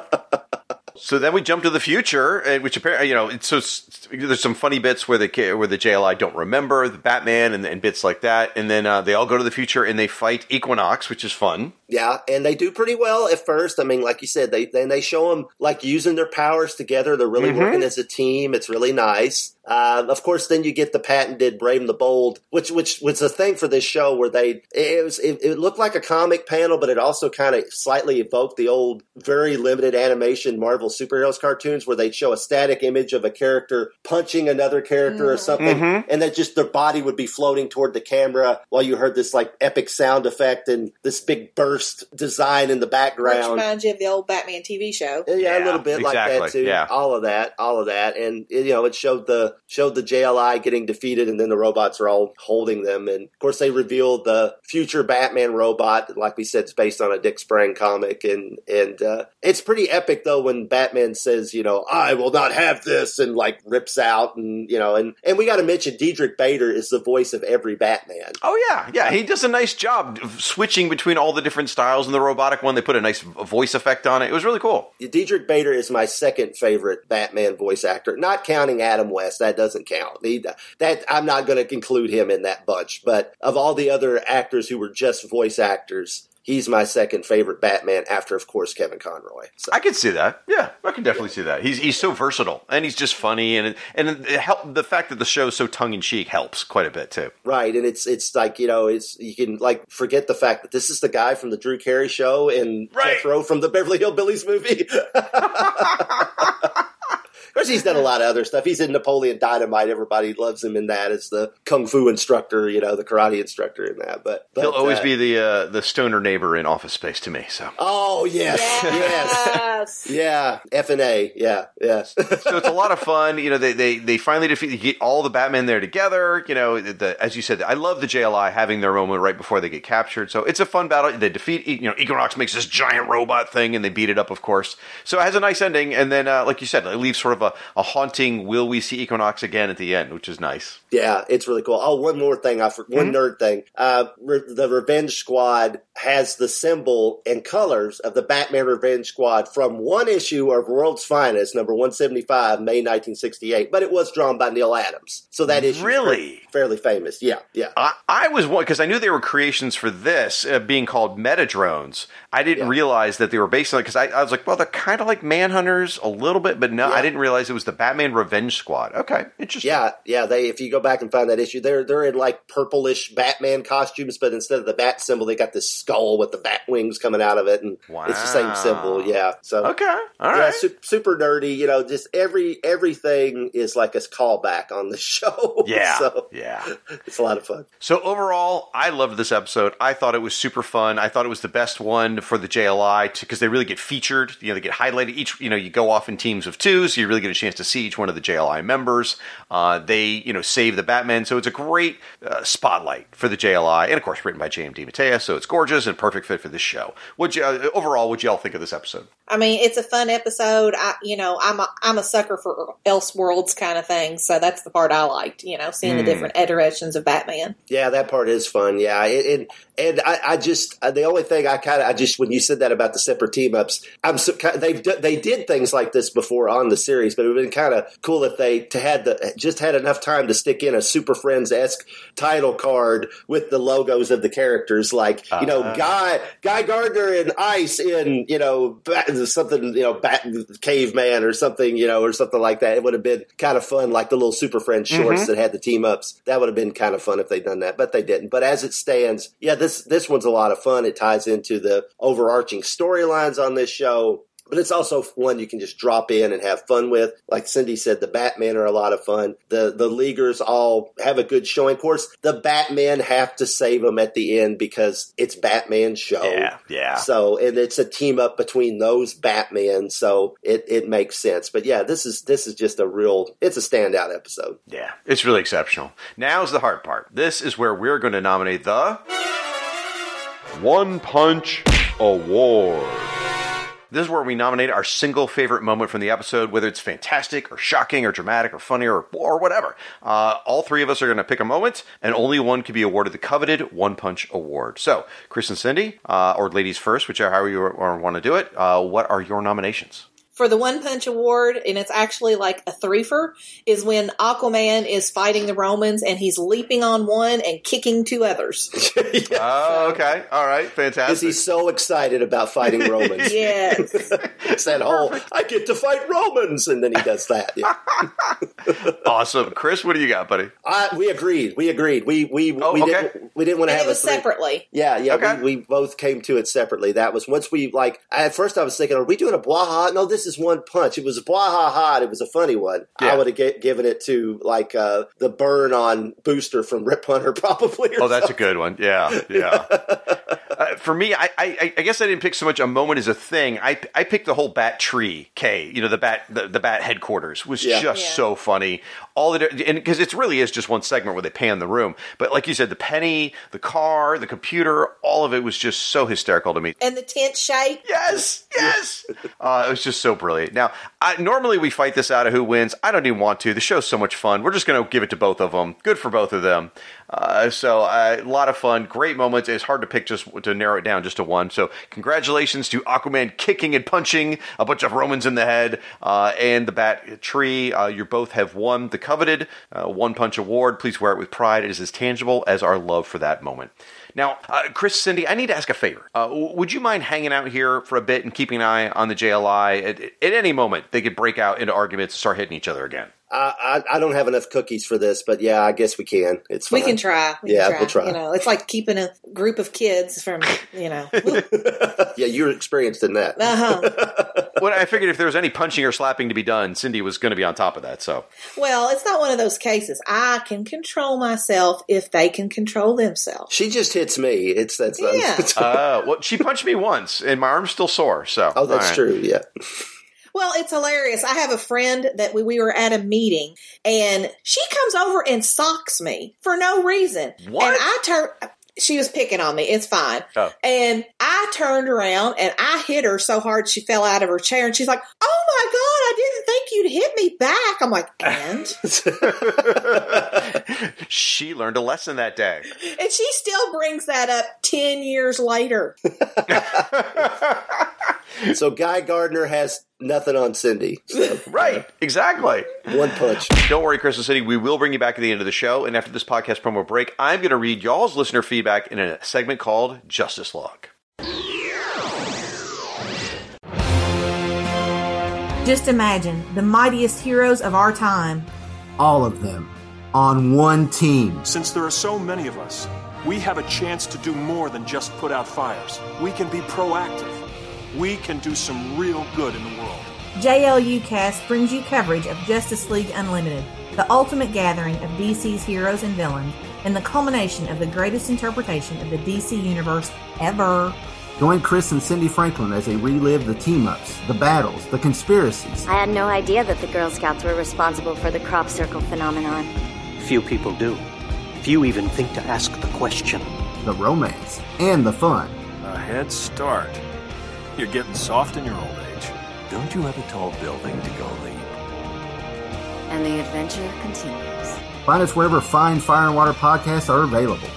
So then we jump to the future, which apparently, there's some funny bits where the JLI don't remember the Batman and bits like that, and then they all go to the future and they fight Equinox, which is fun. Yeah, and they do pretty well at first. I mean, like you said, they show them like using their powers together. They're really working as a team. It's really nice. Of course, then you get the patented Brave and the Bold, which was a thing for this show where it looked like a comic panel, but it also kind of slightly evoked the old, very limited animation Marvel superheroes cartoons where they'd show a static image of a character punching another character or something, and then just their body would be floating toward the camera while you heard this like epic sound effect and this big burst design in the background. Which reminds you of the old Batman TV show. Yeah, a little bit like that too. Yeah. All of that. And it showed the JLI getting defeated, and then the robots are all holding them. And of course they revealed the future Batman robot, like we said, it's based on a Dick Sprang comic. And it's pretty epic though when Batman says, I will not have this, and like rips out, and and we got to mention Diedrich Bader is the voice of every Batman. Oh yeah. He does a nice job of switching between all the different styles. In the robotic one, they put a nice voice effect on it. It was really cool. Diedrich Bader is my second favorite Batman voice actor, not counting Adam West. That doesn't count. I'm not going to include him in that bunch. But of all the other actors who were just voice actors, he's my second favorite Batman after, of course, Kevin Conroy. So. I can see that. Yeah, I can definitely see that. He's so versatile, and he's just funny, and the fact that the show is so tongue-in-cheek helps quite a bit, too. Right, and it's like, you can, like, forget the fact that this is the guy from the Drew Carey Show and Jethro from the Beverly Hillbillies movie. Of course, he's done a lot of other stuff. He's in Napoleon Dynamite. Everybody loves him in that as the kung fu instructor, the karate instructor in that. But he'll always be the stoner neighbor in Office Space to me. So. Oh yes. Yeah, F&A. Yeah. So it's a lot of fun. They finally get all the Batmen there together. As you said, I love the JLI having their moment right before they get captured. So it's a fun battle. They defeat. Equinox makes this giant robot thing, and they beat it up, of course. So it has a nice ending. And then, like you said, it leaves sort of a haunting, will we see Equinox again at the end, which is nice. Yeah, it's really cool. Oh, one more thing. One nerd thing. The Revenge Squad has the symbol and colors of the Batman Revenge Squad from one issue of World's Finest, number 175, May 1968. But it was drawn by Neil Adams. So that issue is fairly famous. Yeah. I was one, because I knew they were creations for this, being called Metadrones. I didn't realize that they were based on it, because I was like, well, they're kind of like Manhunters a little bit, but no, I didn't realize it was the Batman Revenge Squad. Okay, interesting. Yeah. If you go back and find that issue, they're in like purplish Batman costumes, but instead of the bat symbol, they got this skull with the bat wings coming out of it, and it's the same symbol. Yeah. So okay, all right. Super nerdy. Just everything is like a callback on the show. Yeah. So yeah, it's a lot of fun. So overall, I loved this episode. I thought it was super fun. I thought it was the best one for the JLI because they really get featured. They get highlighted. Each, you go off in teams of two, so you really get a chance to see each one of the JLI members. They, save save the Batman. So it's a great spotlight for the JLI, and of course written by J.M. DeMatteis, so it's gorgeous and perfect fit for this show. Overall, what'd y'all think of this episode? I mean, it's a fun episode. I'm a sucker for Elseworlds kind of thing, so that's the part I liked. Seeing the different iterations of Batman. Yeah, that part is fun. Yeah, and I just the only thing I just when you said that about the separate team ups, they did things like this before on the series, but it would have been kind of cool if they had enough time to stick in a Super Friends-esque title card with the logos of the characters, like Guy Gardner and Ice in something Bat Caveman or something or something like that. It would have been kind of fun, like the little Super Friends shorts that had the team ups. That would have been kind of fun if they'd done that, but they didn't. But as it stands, yeah, this one's a lot of fun. It ties into the overarching storylines on this show. But it's also one you can just drop in and have fun with. Like Cindy said, the Batmen are a lot of fun. The Leaguers all have a good showing. Of course, the Batmen have to save them at the end because it's Batman's show. Yeah. So, and it's a team up between those Batmen, so it makes sense. But yeah, this is just it's a standout episode. Yeah, it's really exceptional. Now's the hard part. This is where we're going to nominate the One Punch Award. This is where we nominate our single favorite moment from the episode, whether it's fantastic or shocking or dramatic or funny or whatever. All three of us are going to pick a moment, and only one can be awarded the coveted One Punch Award. So, Chris and Cindy, or ladies first, however you want to do it, what are your nominations? For the One Punch Award, and it's actually like a threefer, is when Aquaman is fighting the Romans and he's leaping on one and kicking two others. Oh, okay. All right. Fantastic. Because he's so excited about fighting Romans. Yes. It's that whole, I get to fight Romans, and then he does that. Yeah. Awesome. Chris, what do you got, buddy? We agreed. We didn't want to have it was separately. Yeah. Okay. We both came to it separately. That was once we at first I was thinking, are we doing a Blaha? No, this is One Punch. It was a Blaha. It was a funny one. Yeah. I would have given it to the burn on Booster from Rip Hunter probably. Oh, that's a good one. Yeah. For me, I guess I didn't pick so much a moment as a thing. I picked the whole Bat Tree, the Bat headquarters was just so funny. And because it really is just one segment where they pan the room. But like you said, the penny, the car, the computer, all of it was just so hysterical to me. And the tent shape. Yes. It was just so brilliant. Now, normally we fight this out of who wins. I don't even want to. The show's so much fun. We're just going to give it to both of them. Good for both of them. So a lot of fun, great moments. It's hard to pick just to narrow it down just to one. So congratulations to Aquaman kicking and punching a bunch of Romans in the head, and the Bat Tree. You both have won the coveted One Punch Award. Please wear it with pride. It is as tangible as our love for that moment. Now, Chris, Cindy, I need to ask a favor. Would you mind hanging out here for a bit and keeping an eye on the JLI? At any moment, they could break out into arguments and start hitting each other again. I don't have enough cookies for this, but yeah, I guess we can. It's fine. We can try. We'll try. It's like keeping a group of kids from, Yeah, you're experienced in that. Well, I figured if there was any punching or slapping to be done, Cindy was going to be on top of that. So, well, it's not one of those cases. I can control myself if they can control themselves. She just hits me. Well, she punched me once, and my arm's still sore. So, that's true. Yeah. Well, it's hilarious. I have a friend that we were at a meeting, and she comes over and socks me for no reason. What? And she was picking on me. It's fine. Oh. And I turned around and I hit her so hard she fell out of her chair. And she's like, "Oh my God, I didn't think you'd hit me back." I'm like, and? She learned a lesson that day. And she still brings that up 10 years later. So Guy Gardner has nothing on Cindy. So. Right, exactly. One punch. Don't worry, Crystal City. We will bring you back at the end of the show. And after this podcast promo break, I'm going to read y'all's listener feedback in a segment called Justice Log. Just imagine the mightiest heroes of our time. All of them on one team. Since there are so many of us, we have a chance to do more than just put out fires. We can be proactive. We can do some real good in the world. JLU Cast brings you coverage of Justice League Unlimited, the ultimate gathering of DC's heroes and villains, and the culmination of the greatest interpretation of the DC Universe ever. Join Chris and Cindy Franklin as they relive the team-ups, the battles, the conspiracies. I had no idea that the Girl Scouts were responsible for the crop circle phenomenon. Few people do. Few even think to ask the question. The romance and the fun. A head start. You're getting soft in your old age. Don't you have a tall building to go leap? And the adventure continues. Find us wherever fine Fire and Water podcasts are available.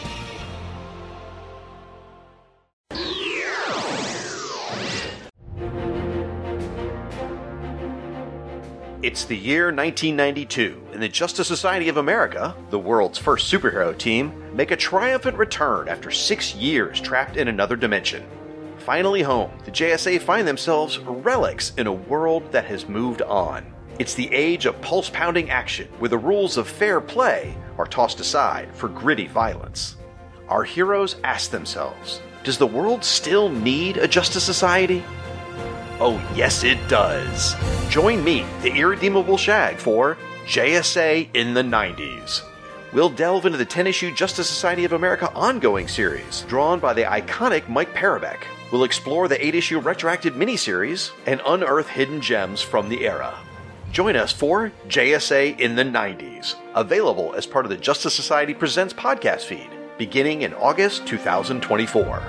It's the year 1992, and the Justice Society of America, the world's first superhero team, make a triumphant return after 6 years trapped in another dimension. Finally home, the JSA find themselves relics in a world that has moved on. It's the age of pulse-pounding action, where the rules of fair play are tossed aside for gritty violence. Our heroes ask themselves, does the world still need a Justice Society? Oh, yes, it does. Join me, the irredeemable Shag, for JSA in the 90s. We'll delve into the 10-issue Justice Society of America ongoing series, drawn by the iconic Mike Parobeck. We'll explore the 8-issue retroactive miniseries and unearth hidden gems from the era. Join us for JSA in the 90s, available as part of the Justice Society Presents podcast feed, beginning in August 2024.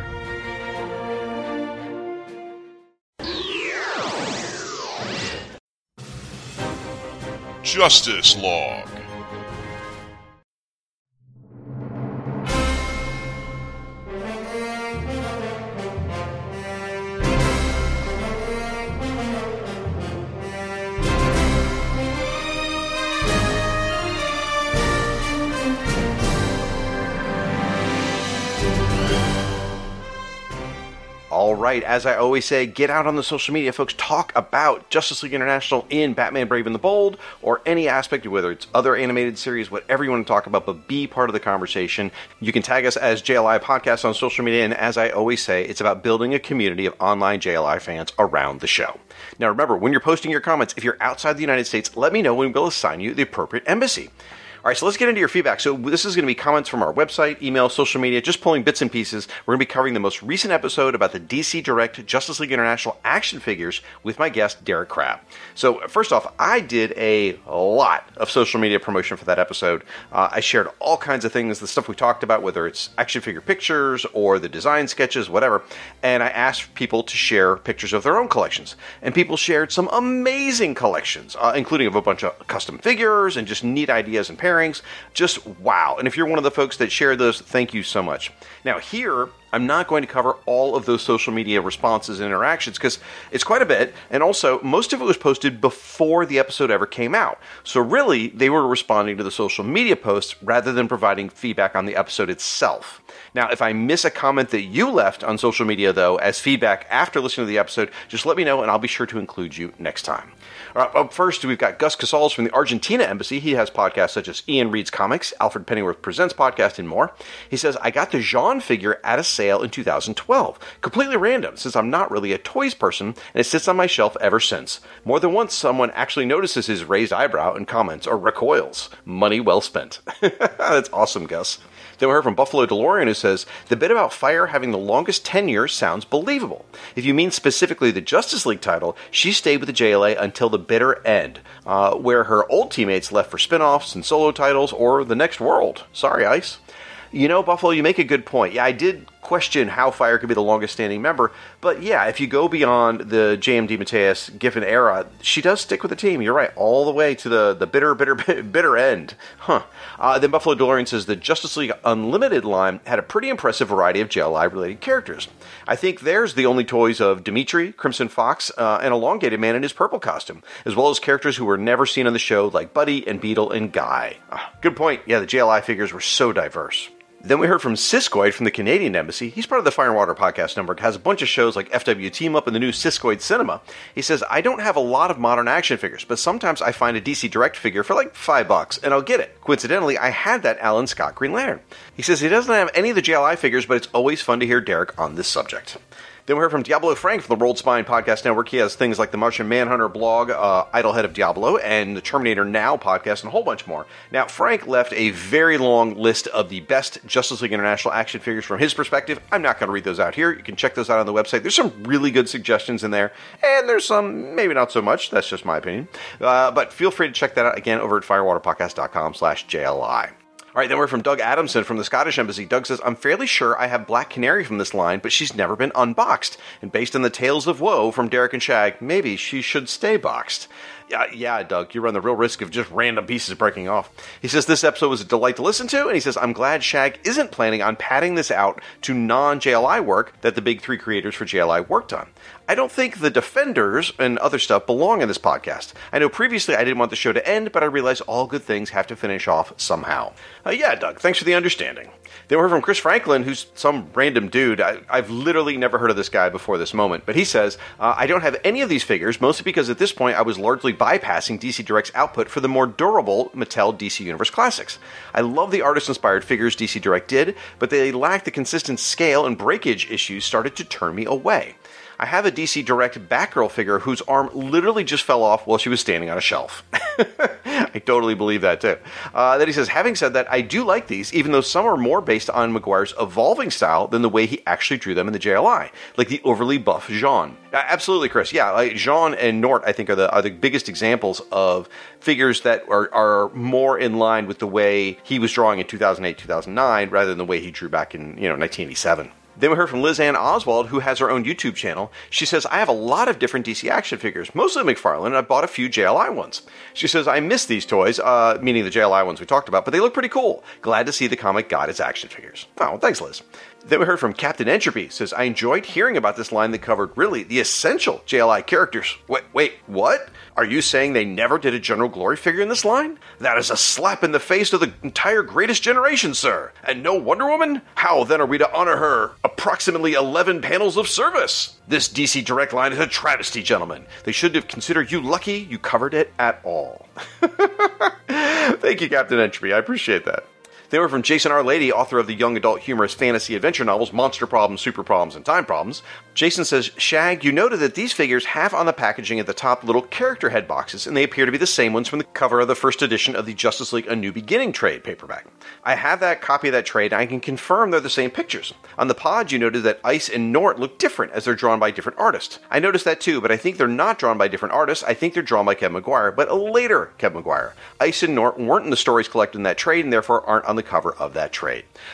Justice Log. All right, as I always say, get out on the social media, folks. Talk about Justice League International in Batman Brave and the Bold, or any aspect of whether it's other animated series, whatever you want to talk about, but be part of the conversation. You can tag us as JLI Podcast on social media, and as I always say, it's about building a community of online JLI fans around the show. Now remember, when you're posting your comments, if you're outside the United States, let me know when we'll assign you the appropriate embassy. All right, so let's get into your feedback. So this is going to be comments from our website, email, social media, just pulling bits and pieces. We're going to be covering the most recent episode about the DC Direct Justice League International action figures with my guest, Derek Crabb. So first off, I did a lot of social media promotion for that episode. I shared all kinds of things, the stuff we talked about, whether it's action figure pictures or the design sketches, whatever. And I asked people to share pictures of their own collections. And people shared some amazing collections, including of a bunch of custom figures and just neat ideas and pairings. Just wow. And if you're one of the folks that shared those, thank you so much. Now here, I'm not going to cover all of those social media responses and interactions because it's quite a bit, and also most of it was posted before the episode ever came out. So really, they were responding to the social media posts rather than providing feedback on the episode itself. Now, if I miss a comment that you left on social media, though, as feedback after listening to the episode, just let me know, and I'll be sure to include you next time. All right, up first, we've got Gus Casals from the Argentina Embassy. He has podcasts such as Ian Reads Comics, Alfred Pennyworth Presents Podcast, and more. He says, I got the Jean figure at a sale in 2012. Completely random, since I'm not really a toys person, and it sits on my shelf ever since. More than once, someone actually notices his raised eyebrow and comments or recoils. Money well spent. That's awesome, Gus. Then we heard from Buffalo DeLorean, who says, the bit about Fire having the longest tenure sounds believable. If you mean specifically the Justice League title, she stayed with the JLA until the bitter end, where her old teammates left for spin-offs and solo titles or the next world. Sorry, Ice. You know, Buffalo, you make a good point. Yeah, I did question how Fire could be the longest standing member, but yeah, if you go beyond the J.M. DeMatteis Giffen era, she does stick with the team. You're right, all the way to the bitter end. Then Buffalo DeLorean says the Justice League Unlimited line had a pretty impressive variety of JLI-related characters. I think there's the only toys of Dimitri, Crimson Fox, and Elongated Man in his purple costume, as well as characters who were never seen on the show like Buddy and Beetle and Guy. Good point. Yeah, the JLI figures were so diverse. Then we heard from Siskoid from the Canadian Embassy. He's part of the Fire and Water Podcast Network, has a bunch of shows like FW Team Up and the new Siskoid Cinema. He says, I don't have a lot of modern action figures, but sometimes I find a DC Direct figure for like $5, and I'll get it. Coincidentally, I had that Alan Scott Green Lantern. He says he doesn't have any of the JLI figures, but it's always fun to hear Derek on this subject. Then we heard from Diablo Frank from the Rolled Spine Podcast Network. He has things like the Martian Manhunter blog, Idlehead of Diablo, and the Terminator Now podcast, and a whole bunch more. Now, Frank left a very long list of the best Justice League International action figures from his perspective. I'm not going to read those out here. You can check those out on the website. There's some really good suggestions in there, and there's some maybe not so much. That's just my opinion. But feel free to check that out again over at firewaterpodcast.com/JLI. All right, then we're from Doug Adamson from the Scottish Embassy. Doug says, I'm fairly sure I have Black Canary from this line, but she's never been unboxed. And based on the Tales of Woe from Derek and Shag, maybe she should stay boxed. Yeah, Doug, you run the real risk of just random pieces breaking off. He says this episode was a delight to listen to, and he says, I'm glad Shag isn't planning on padding this out to non-JLI work that the big three creators for JLI worked on. I don't think the Defenders and other stuff belong in this podcast. I know previously I didn't want the show to end, but I realize all good things have to finish off somehow. Yeah, Doug, thanks for the understanding. Then we heard from Chris Franklin, who's some random dude. I've literally never heard of this guy before this moment, but he says, I don't have any of these figures, mostly because at this point I was largely bypassing DC Direct's output for the more durable Mattel DC Universe Classics. I love the artist-inspired figures DC Direct did, but they lacked the consistent scale and breakage issues started to turn me away. I have a DC Direct Batgirl figure whose arm literally just fell off while she was standing on a shelf. I totally believe that, too. Then he says, having said that, I do like these, even though some are more based on Maguire's evolving style than the way he actually drew them in the JLI, like the overly buff Jean. Absolutely, Chris. Yeah, like Jean and Nort, I think, are the biggest examples of figures that are more in line with the way he was drawing in 2008, 2009, rather than the way he drew back in 1987. Then we heard from Liz Ann Oswald, who has her own YouTube channel. She says, I have a lot of different DC action figures, mostly McFarlane, and I bought a few JLI ones. She says, I miss these toys, meaning the JLI ones we talked about, but they look pretty cool. Glad to see the comic got its action figures. Oh, thanks, Liz. Then we heard from Captain Entropy. Says, I enjoyed hearing about this line that covered, really, the essential JLI characters. Wait, what? Are you saying they never did a General Glory figure in this line? That is a slap in the face of the entire Greatest Generation, sir. And no Wonder Woman? How then are we to honor her approximately 11 panels of service? This DC Direct line is a travesty, gentlemen. They should have considered you lucky you covered it at all. Thank you, Captain Entropy. I appreciate that. They were from Jason R. Lady, author of the young adult humorous fantasy adventure novels Monster Problems, Super Problems, and Time Problems. Jason says, Shag, you noted that these figures have on the packaging at the top little character head boxes, and they appear to be the same ones from the cover of the first edition of the Justice League A New Beginning trade paperback. I have that copy of that trade, and I can confirm they're the same pictures. On the pod, you noted that Ice and Nort look different as they're drawn by different artists. I noticed that too, but I think they're not drawn by different artists. I think they're drawn by Kevin Maguire, but a later Kevin Maguire. Ice and Nort weren't in the stories collected in that trade, and therefore aren't on the cover of that trade.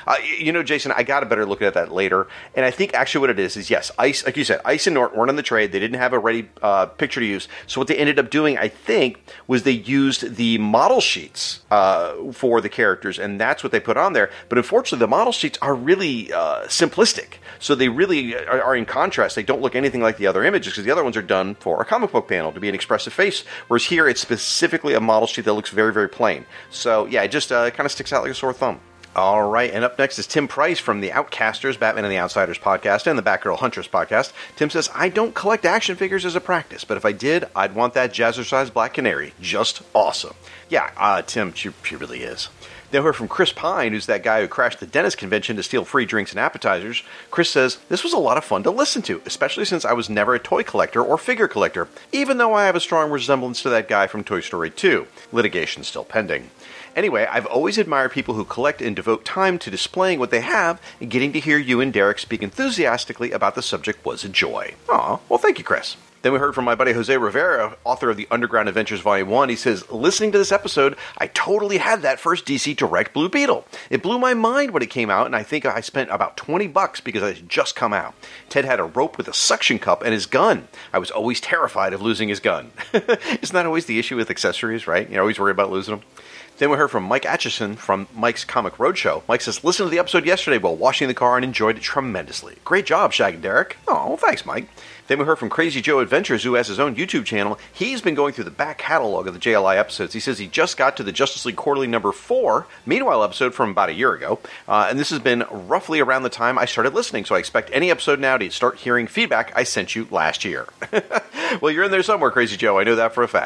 Jason, I got a better look at that later, and I think actually what it is yes, Ice, like you said, Ice and Nort weren't in the trade. They didn't have a ready picture to use, so what they ended up doing, I think, was they used the model sheets for the characters, and that's what they put on there, but unfortunately the model sheets are really simplistic, so they really are in contrast. They don't look anything like the other images, because the other ones are done for a comic book panel to be an expressive face, whereas here it's specifically a model sheet that looks very, very plain. So yeah, it just kind of sticks out like a sore thumb. All right, and up next is Tim Price from the Outcasters, Batman and the Outsiders podcast, and the Batgirl Huntress podcast. Tim says, I don't collect action figures as a practice, but if I did, I'd want that jazzercise Black Canary. Just awesome. Yeah, Tim, she really is. Then we heard from Chris Pine, who's that guy who crashed the dentist convention to steal free drinks and appetizers. Chris says, this was a lot of fun to listen to, especially since I was never a toy collector or figure collector, even though I have a strong resemblance to that guy from Toy Story 2. Litigation still pending. Anyway, I've always admired people who collect and devote time to displaying what they have, and getting to hear you and Derek speak enthusiastically about the subject was a joy. Aw, well thank you, Chris. Then we heard from my buddy Jose Rivera, author of the Underground Adventures Volume 1. He says, listening to this episode, I totally had that first DC Direct Blue Beetle. It blew my mind when it came out, and I think I spent about $20 because it had just come out. Ted had a rope with a suction cup and his gun. I was always terrified of losing his gun. Isn't that always the issue with accessories, right? You're always worried about losing them. Then we heard from Mike Atchison from Mike's Comic Roadshow. Mike says, listened to the episode yesterday while washing the car and enjoyed it tremendously. Great job, Shag and Derek. Oh, well, thanks, Mike. Then we heard from Crazy Joe Adventures, who has his own YouTube channel. He's been going through the back catalog of the JLI episodes. He says he just got to the Justice League Quarterly number 4, Meanwhile episode from about a year ago. And this has been roughly around the time I started listening, so I expect any episode now to start hearing feedback I sent you last year. Well, you're in there somewhere, Crazy Joe. I know that for a fact.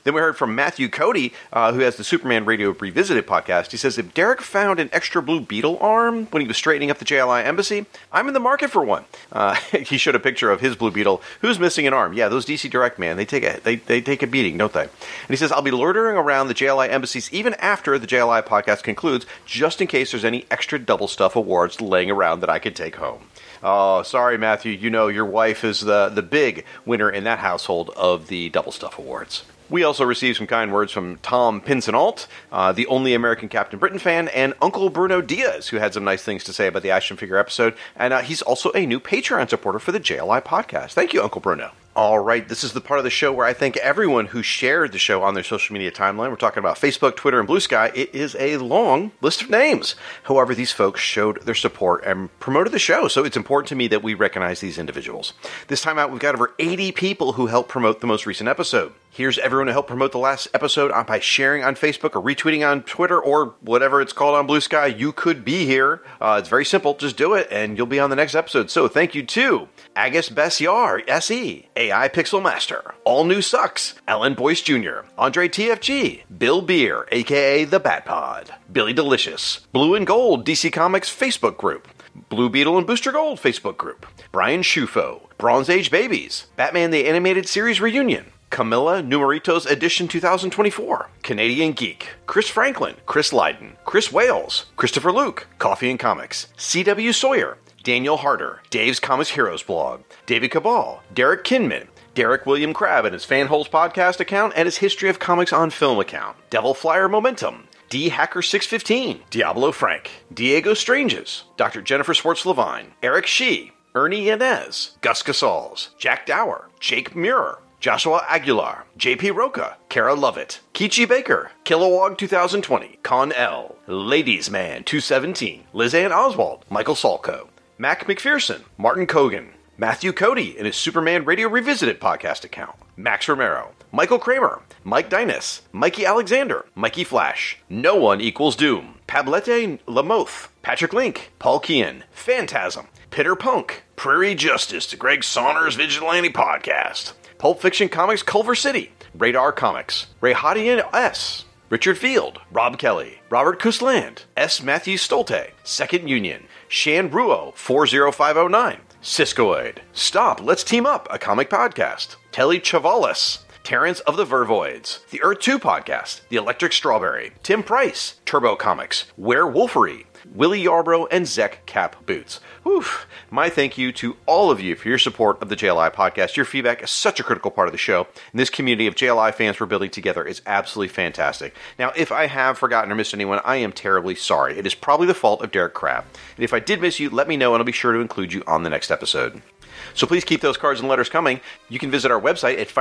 Then we heard from Matthew Cody, who has the Superman Radio Revisited podcast. He says, if Derek found an extra Blue Beetle arm when he was straightening up the JLI embassy, I'm in the market for one. He showed a picture of his Blue Beetle. Who's missing an arm? Yeah, those DC Direct, man, they take a beating, don't they? And he says, I'll be loitering around the JLI embassies even after the JLI podcast concludes, just in case there's any extra double stuff awards laying around that I could take home. Oh, sorry, Matthew. You know your wife is the big winner in that household of the Double Stuff Awards. We also received some kind words from Tom Pincenalt, the only American Captain Britain fan, and Uncle Bruno Diaz, who had some nice things to say about the action figure episode. And he's also a new Patreon supporter for the JLI podcast. Thank you, Uncle Bruno. All right, this is the part of the show where I thank everyone who shared the show on their social media timeline. We're talking about Facebook, Twitter, and Blue Sky. It is a long list of names. However, these folks showed their support and promoted the show, so it's important to me that we recognize these individuals. This time out, we've got over 80 people who helped promote the most recent episode. Here's everyone who helped promote the last episode by sharing on Facebook or retweeting on Twitter or whatever it's called on Blue Sky. You could be here. It's very simple. Just do it, and you'll be on the next episode. So thank you to Agus Bessiar, SE, AI Pixel Master, All New Sucks, Ellen Boyce Jr., Andre TFG, Bill Beer, a.k.a. The Bat Pod, Billy Delicious, Blue and Gold DC Comics Facebook group, Blue Beetle and Booster Gold Facebook group, Brian Shufo, Bronze Age Babies, Batman the Animated Series Reunion, Camilla Numeritos Edition 2024, Canadian Geek, Chris Franklin, Chris Lydon, Chris Wales, Christopher Luke, Coffee and Comics, C.W. Sawyer, Daniel Harder, Dave's Comics Heroes blog, David Cabal, Derek Kinman, Derek William Crabb and his Fanholes podcast account and his History of Comics on Film account, Devil Flyer Momentum, D Hacker 615, Diablo Frank, Diego Stranges, Dr. Jennifer Swartz Levine, Eric Shee, Ernie Yanez, Gus Casals, Jack Dower, Jake Muir, Joshua Aguilar, JP Roca, Kara Lovett, Kichi Baker, Kilowog 2020, Con L, Ladies Man 217, Lizanne Oswald, Michael Salko, Mac McPherson, Martin Kogan, Matthew Cody in his Superman Radio Revisited podcast account, Max Romero, Michael Kramer, Mike Dynas, Mikey Alexander, Mikey Flash, No One Equals Doom, Pablete Lamoth, Patrick Link, Paul Kean, Phantasm, Pitter Punk, Prairie Justice, Greg Saunders Vigilante Podcast, Pulp Fiction Comics Culver City, Radar Comics, Rayhadian S., Richard Field, Rob Kelly, Robert Kusland, S. Matthew Stolte, Second Union, Shan Ruo 40509, Siskoid, Stop, Let's Team Up, a comic podcast, Telly Chavalis, Terrence of the Vervoids, The Earth 2 podcast, The Electric Strawberry, Tim Price, Turbo Comics, Werewolfery, Willie Yarbrough, and Zek Cap Boots. Whew. My thank you to all of you for your support of the JLI podcast. Your feedback is such a critical part of the show, and this community of JLI fans we're building together is absolutely fantastic. Now, if I have forgotten or missed anyone, I am terribly sorry. It is probably the fault of Derek Crabb. And if I did miss you, let me know, and I'll be sure to include you on the next episode. So please keep those cards and letters coming. You can visit our website at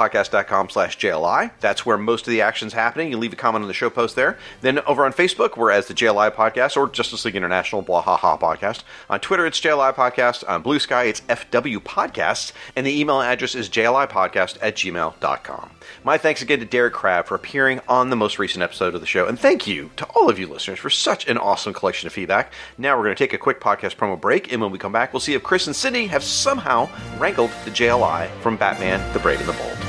fireandwaterpodcast.com/JLI. That's where most of the action's happening. You leave a comment on the show post there. Then over on Facebook, we're as the JLI Podcast or Justice League International Bwahaha Podcast. On Twitter, it's JLI Podcast. On Blue Sky, it's FW Podcasts. And the email address is jlipodcast@gmail.com. My thanks again to Derek Crabb for appearing on the most recent episode of the show. And thank you to all of you listeners for such an awesome collection of feedback. Now we're going to take a quick podcast promo break. And when we come back, we'll see if Chris and Cindy have somehow rankled the JLI from Batman, the Brave and the Bold.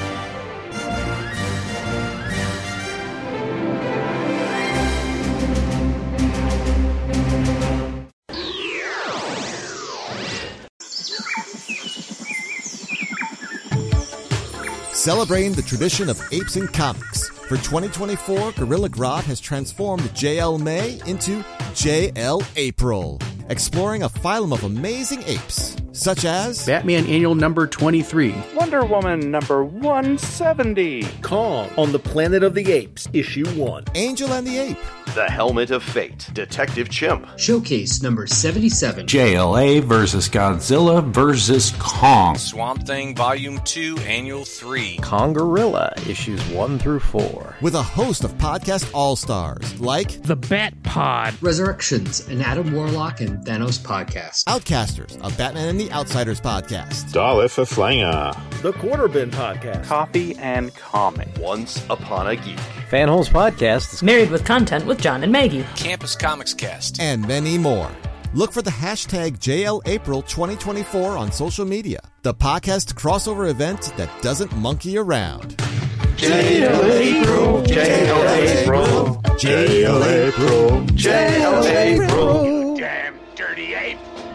Celebrating the tradition of apes in comics. For 2024, Gorilla Grodd has transformed JL May into JL April, exploring a phylum of amazing apes, such as Batman Annual number 23, Wonder Woman number 170, Kong on the Planet of the Apes, issue 1, Angel and the Ape, The Helmet of Fate, Detective Chimp, Showcase number 77, JLA vs. Godzilla vs. Kong, Swamp Thing Volume 2, Annual 3, Kongorilla, issues 1 through 4. With a host of podcast all-stars like The Bat Pod, Resurrections, an Adam Warlock and Thanos podcast, Outcasters, a Batman and the Outsiders podcast, Dalif a Flanger, The Quarter Bin podcast, Coffee and Comics, Once Upon a Geek, Fanholes podcast, Married with Content with John and Maggie, Campus Comics Cast, and many more. Look for the hashtag JLApril 2024 on social media, the podcast crossover event that doesn't monkey around. JL April. JL April. JL April. JL April. Damn dirty ape.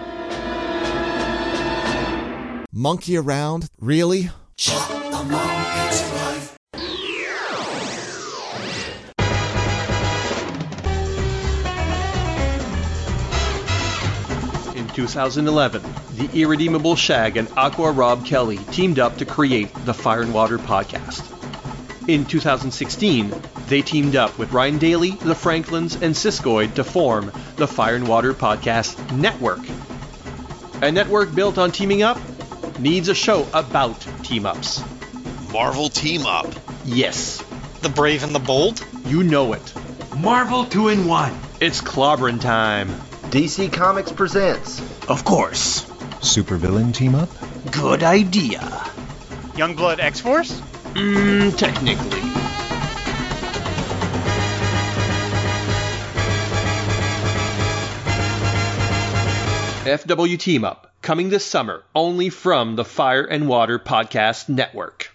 Monkey around? Really? Chuck the monkey's life. In 2011, the irredeemable Shag and Aqua Rob Kelly teamed up to create the Fire and Water podcast. In 2016, they teamed up with Ryan Daly, the Franklins, and Siskoid to form the Fire and Water Podcast Network. A network built on teaming up needs a show about team-ups. Marvel Team Up. Yes. The Brave and the Bold? You know it. Marvel 2-in-1. It's clobbering time. DC Comics presents. Of course. Supervillain Team Up? Good idea. Youngblood X-Force? Technically. FW Team Up, coming this summer, only from the Fire and Water Podcast Network.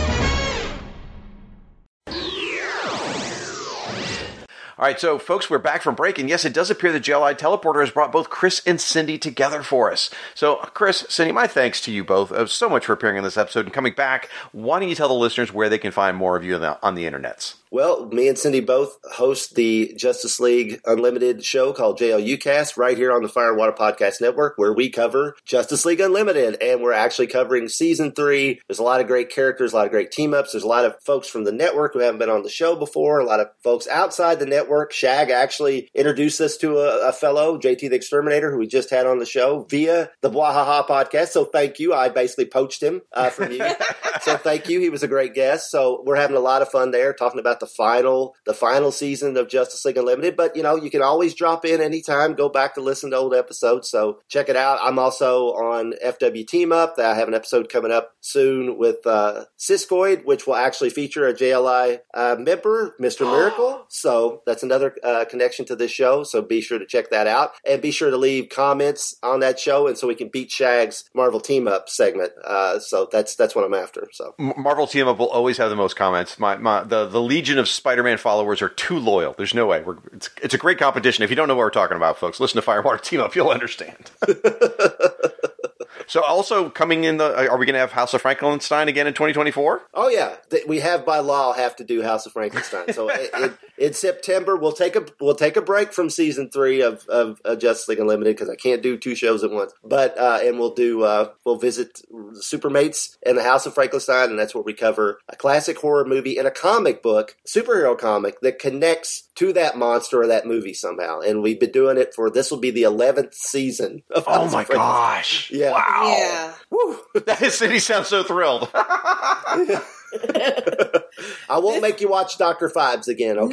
All right, so folks, we're back from break, and yes, it does appear the JLI Teleporter has brought both Chris and Cindy together for us. So, Chris, Cindy, my thanks to you both so much for appearing on this episode and coming back. Why don't you tell the listeners where they can find more of you on the internets? Well, me and Cindy both host the Justice League Unlimited show called JLUcast right here on the Fire and Water Podcast Network, where we cover Justice League Unlimited, and we're actually covering Season 3. There's a lot of great characters, a lot of great team-ups. There's a lot of folks from the network who haven't been on the show before, a lot of folks outside the network. Shag actually introduced us to a fellow, JT the Exterminator, who we just had on the show via the Bwahaha podcast, so thank you. I basically poached him from you. So thank you. He was a great guest. So we're having a lot of fun there, talking about the final season of Justice League Unlimited. But, you know, you can always drop in anytime, go back to listen to old episodes. So check it out. I'm also on FW Team Up. I have an episode coming up soon with Siskoid, which will actually feature a JLI member, Mr. Miracle. So that's another connection to this show. So be sure to check that out. And be sure to leave comments on that show, and so we can beat Shag's Marvel Team Up segment. So that's what I'm after. So Marvel Team Up will always have the most comments. The Legion of Spider-Man followers are too loyal. There's no way. It's a great competition. If you don't know what we're talking about, folks, listen to Fire and Water Team Up. You'll understand. So also coming in, are we going to have House of Frankenstein again in 2024? Oh, yeah. We have by law have to do House of Frankenstein. So in September, we'll take a break from Season 3 of Justice League Unlimited because I can't do two shows at once. But and we'll visit Supermates and the House of Frankenstein, and that's where we cover a classic horror movie and a comic book, superhero comic that connects to that monster or that movie somehow. And we've been doing it this will be the 11th season of House of Frankenstein. Gosh. Yeah. Wow. Yeah. Woo. That city sounds so thrilled. I won't make you watch Dr. Phibes again, okay?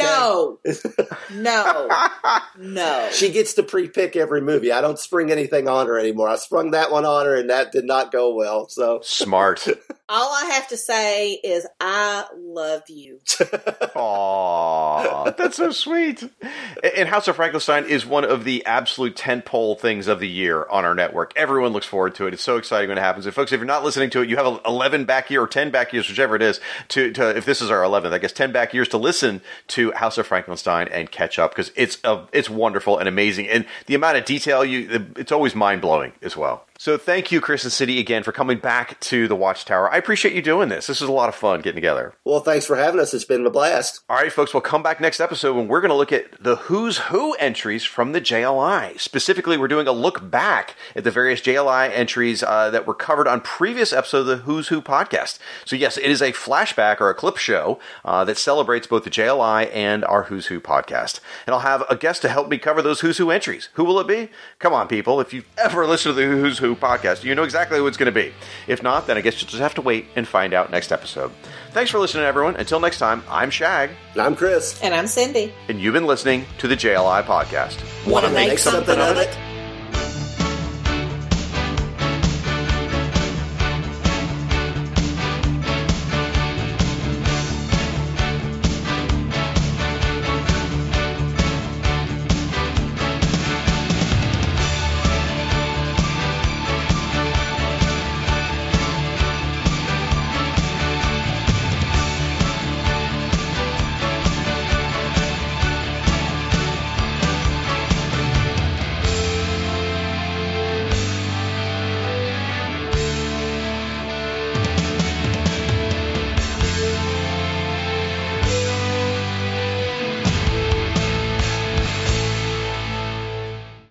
No. She gets to pre-pick every movie. I don't spring anything on her anymore. I sprung that one on her, and that did not go well. So smart. All I have to say is I love you. Aww, that's so sweet. And House of Frankenstein is one of the absolute tentpole things of the year on our network. Everyone looks forward to it. It's so exciting when it happens. And folks, if you're not listening to it, you have 11 back year or 10 back years, whichever it is, to if this is our 11th, I guess 10 back years to listen to House of Frankenstein and catch up, because it's wonderful and amazing. And the amount of detail it's always mind-blowing as well. So thank you, Chris and Cindy, again for coming back to the Watchtower. I appreciate you doing this. This is a lot of fun getting together. Well, thanks for having us. It's been a blast. All right, folks, we'll come back next episode when we're going to look at the Who's Who entries from the JLI. Specifically, we're doing a look back at the various JLI entries that were covered on previous episodes of the Who's Who podcast. So yes, it is a flashback or a clip show that celebrates both the JLI and our Who's Who podcast. And I'll have a guest to help me cover those Who's Who entries. Who will it be? Come on, people. If you've ever listened to the Who's Who podcast, you know exactly who it's going to be. If not, then I guess you'll just have to wait and find out next episode. Thanks for listening, everyone. Until next time, I'm Shag. And I'm Chris. And I'm Cindy. And you've been listening to the JLI podcast. Want to make something of it?